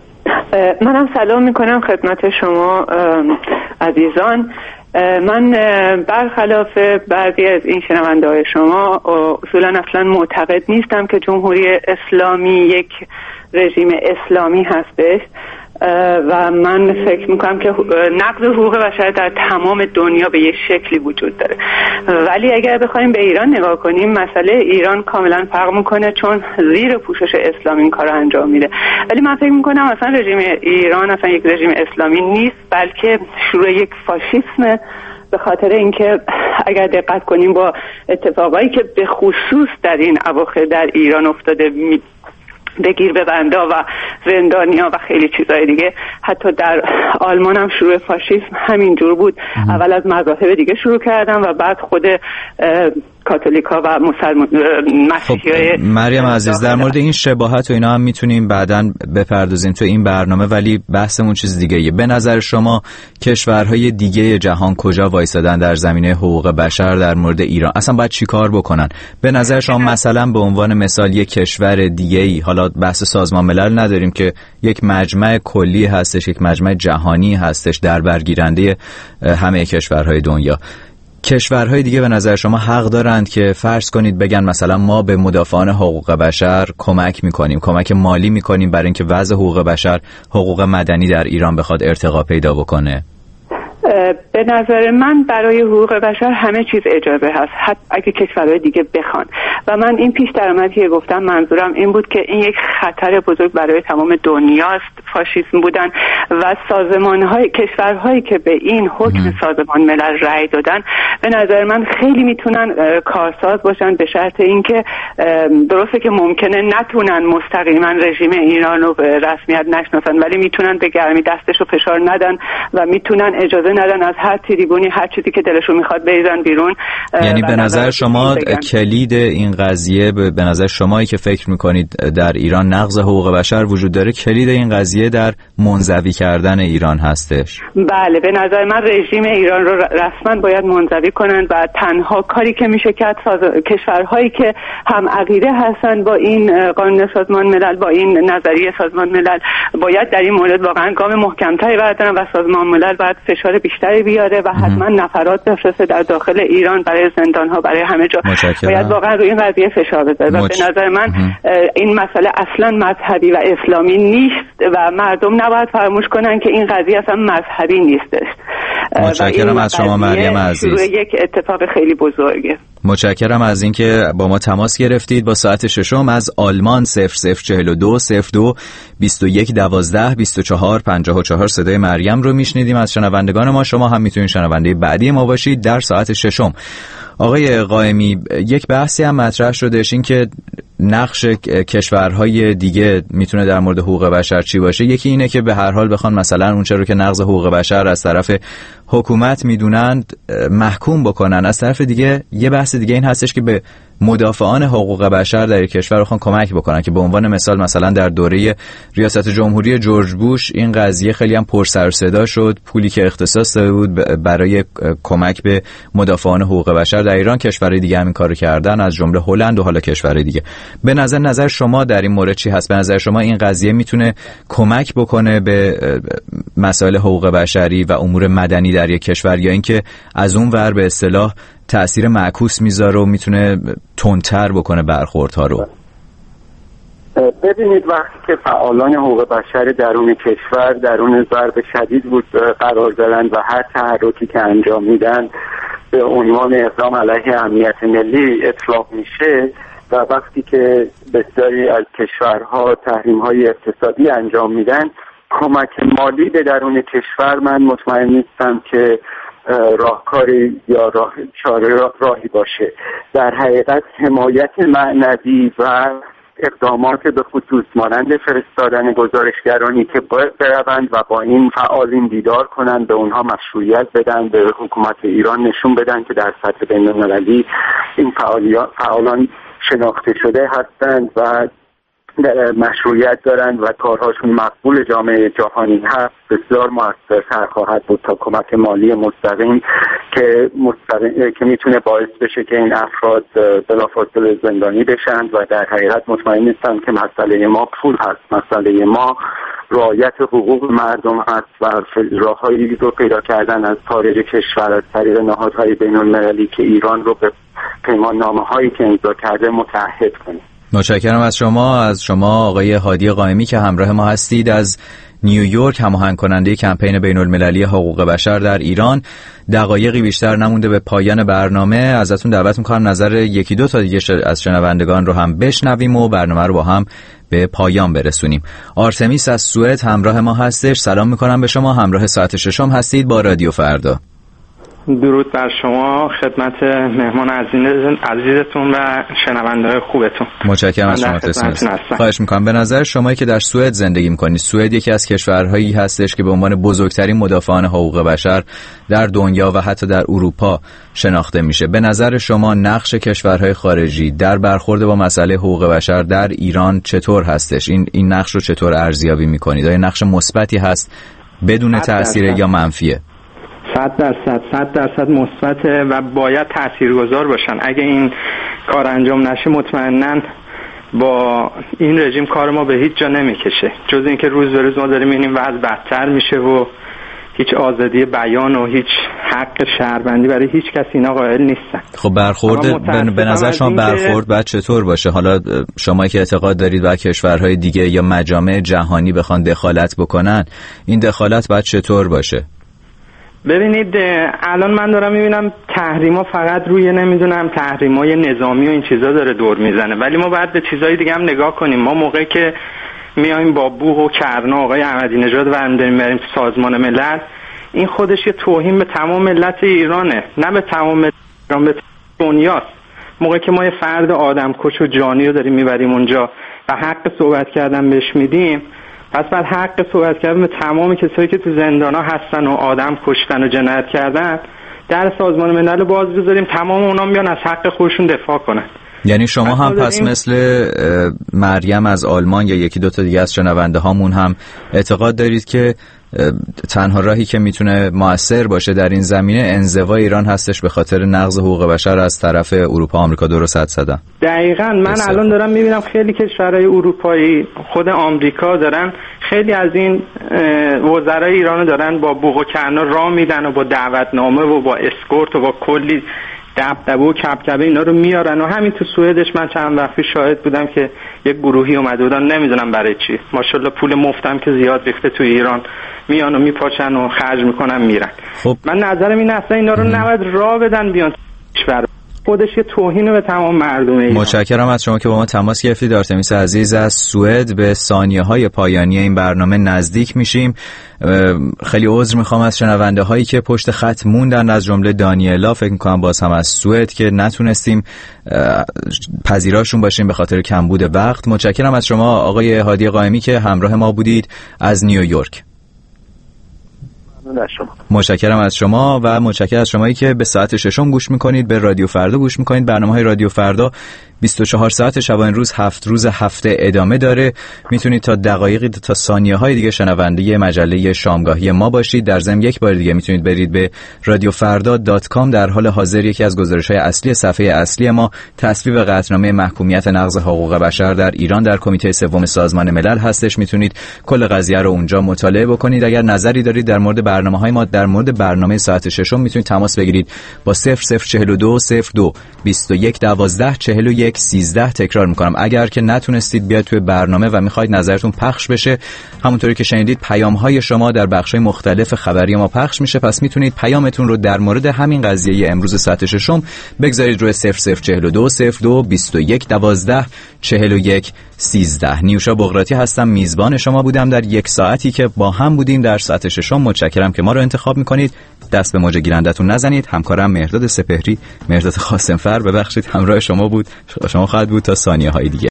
منم سلام میکنم خدمت شما عزیزان. من برخلاف بعضی از این شنونده های شما اصولا اصلا معتقد نیستم که جمهوری اسلامی یک رژیم اسلامی هستش و من فکر میکنم که نقض حقوق بشر در تمام دنیا به یک شکلی وجود داره، ولی اگر بخوایم به ایران نگاه کنیم مسئله ایران کاملا فرق میکنه چون زیر پوشش اسلام این کار رو انجام میده. ولی من فکر میکنم اصلا رژیم ایران اصلا یک رژیم اسلامی نیست، بلکه شروع یک فاشیسم، به خاطر اینکه اگر دقت کنیم با اتفاقایی که به خصوص در این اواخر در ایران افتاده می بگیر به بندا و زندانیا و خیلی چیزای دیگه، حتی در آلمان هم شروع فاشیسم همین جور بود. اول از مذاهب دیگه شروع کردن و بعد خود کاتولیکا و مسلمان مسیحیای. خب مریم عزیز در مورد این شباهت و اینا هم میتونیم بعداً بپردازیم تو این برنامه، ولی بحثمون چیز دیگه ایه. به نظر شما کشورهای دیگه جهان کجا وایسادن در زمینه حقوق بشر در مورد ایران؟ اصلا باید چی کار بکنن؟ به نظر شما مثلا به عنوان مثال یک کشور دیگه ای، حالا بحث سازمان ملل نداریم که یک مجمع کلی هستش، یک مجمع جهانی هستش در برگیرنده همه کشورهای دنیا، کشورهای دیگه به نظر شما حق دارند که فرض کنید بگن مثلا ما به مدافعان حقوق بشر کمک میکنیم، کمک مالی میکنیم برای اینکه وضع حقوق بشر، حقوق مدنی در ایران بخواد ارتقا پیدا بکنه؟ به نظر من برای حقوق بشر همه چیز اجازه هست، حتی اگه کشورهای دیگه بخوان. و من این پیش درآمدی که گفتم منظورم این بود که این یک خطر بزرگ برای تمام دنیاست، فاشیسم بودن و سازمان‌های کشورهایی که به این حکم سازمان ملل رأی دادن به نظر من خیلی میتونن کارساز باشن، به شرط اینکه درسته که ممکنه نتونن مستقیما رژیم ایران رو به رسمیت نشناسن، ولی میتونن به گرمی دستش رو فشار ندن و میتونن اجازه ندن از هر تریبونی هر چیزی که دلشون میخواد بریزن بیرون. یعنی به نظر شما کلید این قضیه، به نظر شمایی که فکر میکنید در ایران نقض حقوق بشر وجود داره، کلید این قضیه در منزوی کردن ایران هستش؟ بله، به نظر من رژیم ایران رو رسما باید منزوی کنن و تنها کاری که میشه کرد ساز... کشورهایی که هم عقیده هستن با این قانون سازمان ملل، با این نظریه سازمان ملل، باید در این مورد واقعا گام محکمتری بردارن و سازمان ملل باید فشار بیشتری بیاره و حتما نفرات بفرسته در داخل ایران، برای زندان‌ها، برای همه جا. متشکرم. باید واقعا روی این قضیه فشار بذاره و مچ... به نظر من این مسئله اصلا مذهبی و اسلامی نیست و مردم نباید فراموش کنن که این قضیه اصلا مذهبی نیستش. متشکرم از شما مریم عزیز. یک اتفاق خیلی بزرگه. متشکرم از اینکه با ما تماس گرفتید. با ساعت ششم از آلمان صفر صفر چهل و دو صفر دو بیست و یک دوازده بیست و چهار پنجاه و چهار صدای مریم رو میشنیدیم از شنوندگان ما. شما هم میتونید شنونده بعدی ما باشید در ساعت ششم. آقای قائمی، یک بحثی هم مطرح شدش این که نقش کشورهای دیگه میتونه در مورد حقوق بشر چی باشه. یکی اینه که به هر حال بخوان مثلا اون چرا که نقض حقوق بشر از طرف حکومت میدونند محکوم بکنن. از طرف دیگه یه بحث دیگه این هستش که به مدافعان حقوق بشر در یک کشور بخوان کمک بکنن، که به عنوان مثال مثلا در دوره ریاست جمهوری جورج بوش این قضیه خیلی هم پر سر و صدا شد. پولی که اختصاص داده بود برای کمک به مدافعان حقوق بشر در ایران، کشورهای دیگه همین کارو کردن، از جمله هلند و حالا کشورهای دیگه. به نظر نظر شما در این مورد چی هست؟ به نظر شما این قضیه میتونه کمک بکنه به مسائل حقوق بشری و امور مدنی در یک کشور، یا اینکه از اون ور به اصطلاح تأثیر معکوس میذاره و میتونه تندتر بکنه برخوردها رو؟ ببینید، وقتی که فعالان حقوق بشر درون کشور درون ضرب شدید بود قرار دارن و هر تحرکی که انجام میدن به عنوان اقدام علیه امنیت ملی اطلاق میشه، و وقتی که بسیاری از کشورها تحریم‌های اقتصادی انجام میدن، کمک مالی به درون کشور من مطمئن نیستم که راهکاری یا راه چاره راهی باشه. در حقیقت حمایت معنوی و اقدامات به خصوص مانند فرستادن گزارشگرانی که باید بروند و با این فعالین دیدار کنند، به اونها مشروعیت بدن، به حکومت ایران نشون بدن که در سطح بین‌المللی این فعالان شناخته شده هستند و مشروعیت دارند و کارهاشون مقبول جامعه جهانی هست، بسیار مؤثرتر خواهد بود تا کمک مالی مستقیم که مستقیم که میتونه باعث بشه که این افراد بلافاصله زندانی بشن. و در حقیقت مطمئن نیستم که مسئله ما پول هست، مسئله ما رعایت حقوق مردم هست و راههایی رو پیدا کردن از خارج کشور از طریق نهادهای بین‌المللی که ایران رو به پیمان نامه هایی که امضا کرده متعهد کنه. متشکرم از شما، از شما آقای هادی قائمی که همراه ما هستید از نیویورک، هماهنگ کننده کمپین بین‌المللی حقوق بشر در ایران. دقایقی بیشتر نمونده به پایان برنامه، ازتون دعوت می‌کنم نظر یکی دو تا دیگه از شنوندگان رو هم بشنویم و برنامه رو با هم به پایان برسونیم. آرتمیس از سوئد همراه ما هستش. سلام می‌کنم به شما، همراه ساعت ششم هستید با رادیو فردا. درود بر شما، خدمت مهمان عزیزتون و شنونده‌های خوبتون. متشکرم از شما. تسلیت خواهش میکنم. به نظر شمایی که در سوئد زندگی میکنید، سوئد یکی از کشورهایی هستش که به عنوان بزرگترین مدافعان حقوق بشر در دنیا و حتی در اروپا شناخته میشه. به نظر شما نقش کشورهای خارجی در برخورد با مسئله حقوق بشر در ایران چطور هستش؟ این این نقش رو چطور ارزیابی میکنید؟ آیا نقش مثبتی هست بدون تأثیر یا منفیه؟ صد درصد صد درصد مثبته و باید تاثیرگذار باشن. اگه این کار انجام نشه مطمئناً با این رژیم کار ما به هیچ جا نمیکشه، جز اینکه روز به روز ما داریم می‌بینیم وضع بدتر میشه و هیچ آزادی بیان و هیچ حق شهروندی برای هیچ کسی اینا قائل نیستن. خب برخورد به نظر شما برخورد باید چطور باشه؟ حالا شما که اعتقاد دارید باید کشورهای دیگه یا مجامع جهانی بخوان دخالت بکنن، این دخالت باید چطور باشه؟ ببینید، الان من دارم میبینم تحریما فقط روی نمیدونم تحریمای نظامی و این چیزا داره دور میزنه، ولی ما باید به چیزای دیگه هم نگاه کنیم. ما موقعی که میایم با بوق و کرنا آقای احمدی نژاد برمی‌داریم بریم تو سازمان ملل، این خودش یه توهین به تمام ملت ایرانه، نه به تمام ایران، به دنیاست. موقعی که ما یه فرد آدمکش و جانی رو داریم میبریم اونجا و حق صحبت کردن بهش میدیم، پس بعد حق صحبت کردن به تمام کسایی که تو زندانا هستن و آدم کشتن و جنایت کردن در سازمان ملل باز بذاریم، تمام اونا میان از حق خودشون دفاع کنن. یعنی شما هم پس مثل مریم از آلمان یا یکی دو تا دیگه از شنونده هامون هم اعتقاد دارید که تنها راهی که میتونه مؤثر باشه در این زمینه انزوای ایران هستش به خاطر نقض حقوق بشر از طرف اروپا آمریکا؟ درست حد زدم؟ دقیقاً. من بسیار. الان دارم میبینم خیلی کشورهای اروپایی، خود آمریکا دارن خیلی از این وزرای ایرانو دارن با بوق و کرنا راه میدن و با دعوتنامه و با اسکورت و با کلی دبدبه و کبکبه اینا رو میارن. و همین تو سوئدش من چند وقتی شاهد بودم که یک گروهی اومده بودن، نمیدونم برای چی، ماشاءالله پول مفتم که زیاد ریخته تو ایران، میان و میپاچن و خرج میکنن میرن. خب. من نظرم این اصلا اینا رو نباید راه بدن بیان کشور. خودش یه توهین به تمام مردم ایران. متشکرم از شما که با ما تماس گرفتید. آرتمیس عزیز از سوئد. به ثانیه‌های پایانی این برنامه نزدیک میشیم. خیلی عذر میخوام از شنونده هایی که پشت خط موندن، از جمله دانیلا، فکر میکنم باز هم از سوئد، که نتونستیم پذیراشون باشیم به خاطر کمبود وقت. متشکرم از شما آقای هادی قائمی که همراه ما بودید از نیویورک. متشکرم از شما و متشکرم از شمایی که به ساعت ششم گوش میکنید، به رادیو فردا گوش میکنید. برنامه‌های رادیو فردا بیست و چهار ساعت شبانه روز، هفت روز هفته ادامه داره. میتونید تا دقایقی تا ثانیه‌های دیگه شنونده مجله شامگاهی ما باشید. در ضمن یک بار دیگه میتونید برید به رادیو فردا دات کام. در حال حاضر یکی از گزارش‌های اصلی صفحه اصلی ما تصویب قطعنامه محکومیت نقض حقوق بشر در ایران در کمیته سوم سازمان ملل هستش. میتونید کل قضیه رو اونجا مطالعه بکنید. اگر نظری دارید در مورد برنامه‌های ما، در مورد برنامه ساعت ششم، میتونید تماس بگیرید با صفر صفر چهل و دو صفر دو بیست و یک دوازده چهل و یک سیزده. تکرار میکنم اگر که نتونستید بیاد توی برنامه و میخواید نظرتون پخش بشه، همونطوری که شنیدید پیام‌های شما در بخش‌های مختلف خبری ما پخش میشه، پس میتونید پیامتون رو در مورد همین قضیه امروز ساعت ششم بگذارید روی صفر صفر چهل و دو صفر دو بیست و یک دوازده چهل و یک سیزده. نیوشا بغراتی هستم، میزبان شما بودم در یک ساعتی که با هم بودیم در ساعت ششم. متشکرم که ما رو انتخاب میکنید. دست به موج گیرندتون نزنید. همکارم مهرداد سپهری، مهرداد قاسمفر ببخشید همراه شما بود، شما خواهد بود تا ثانیه های دیگه.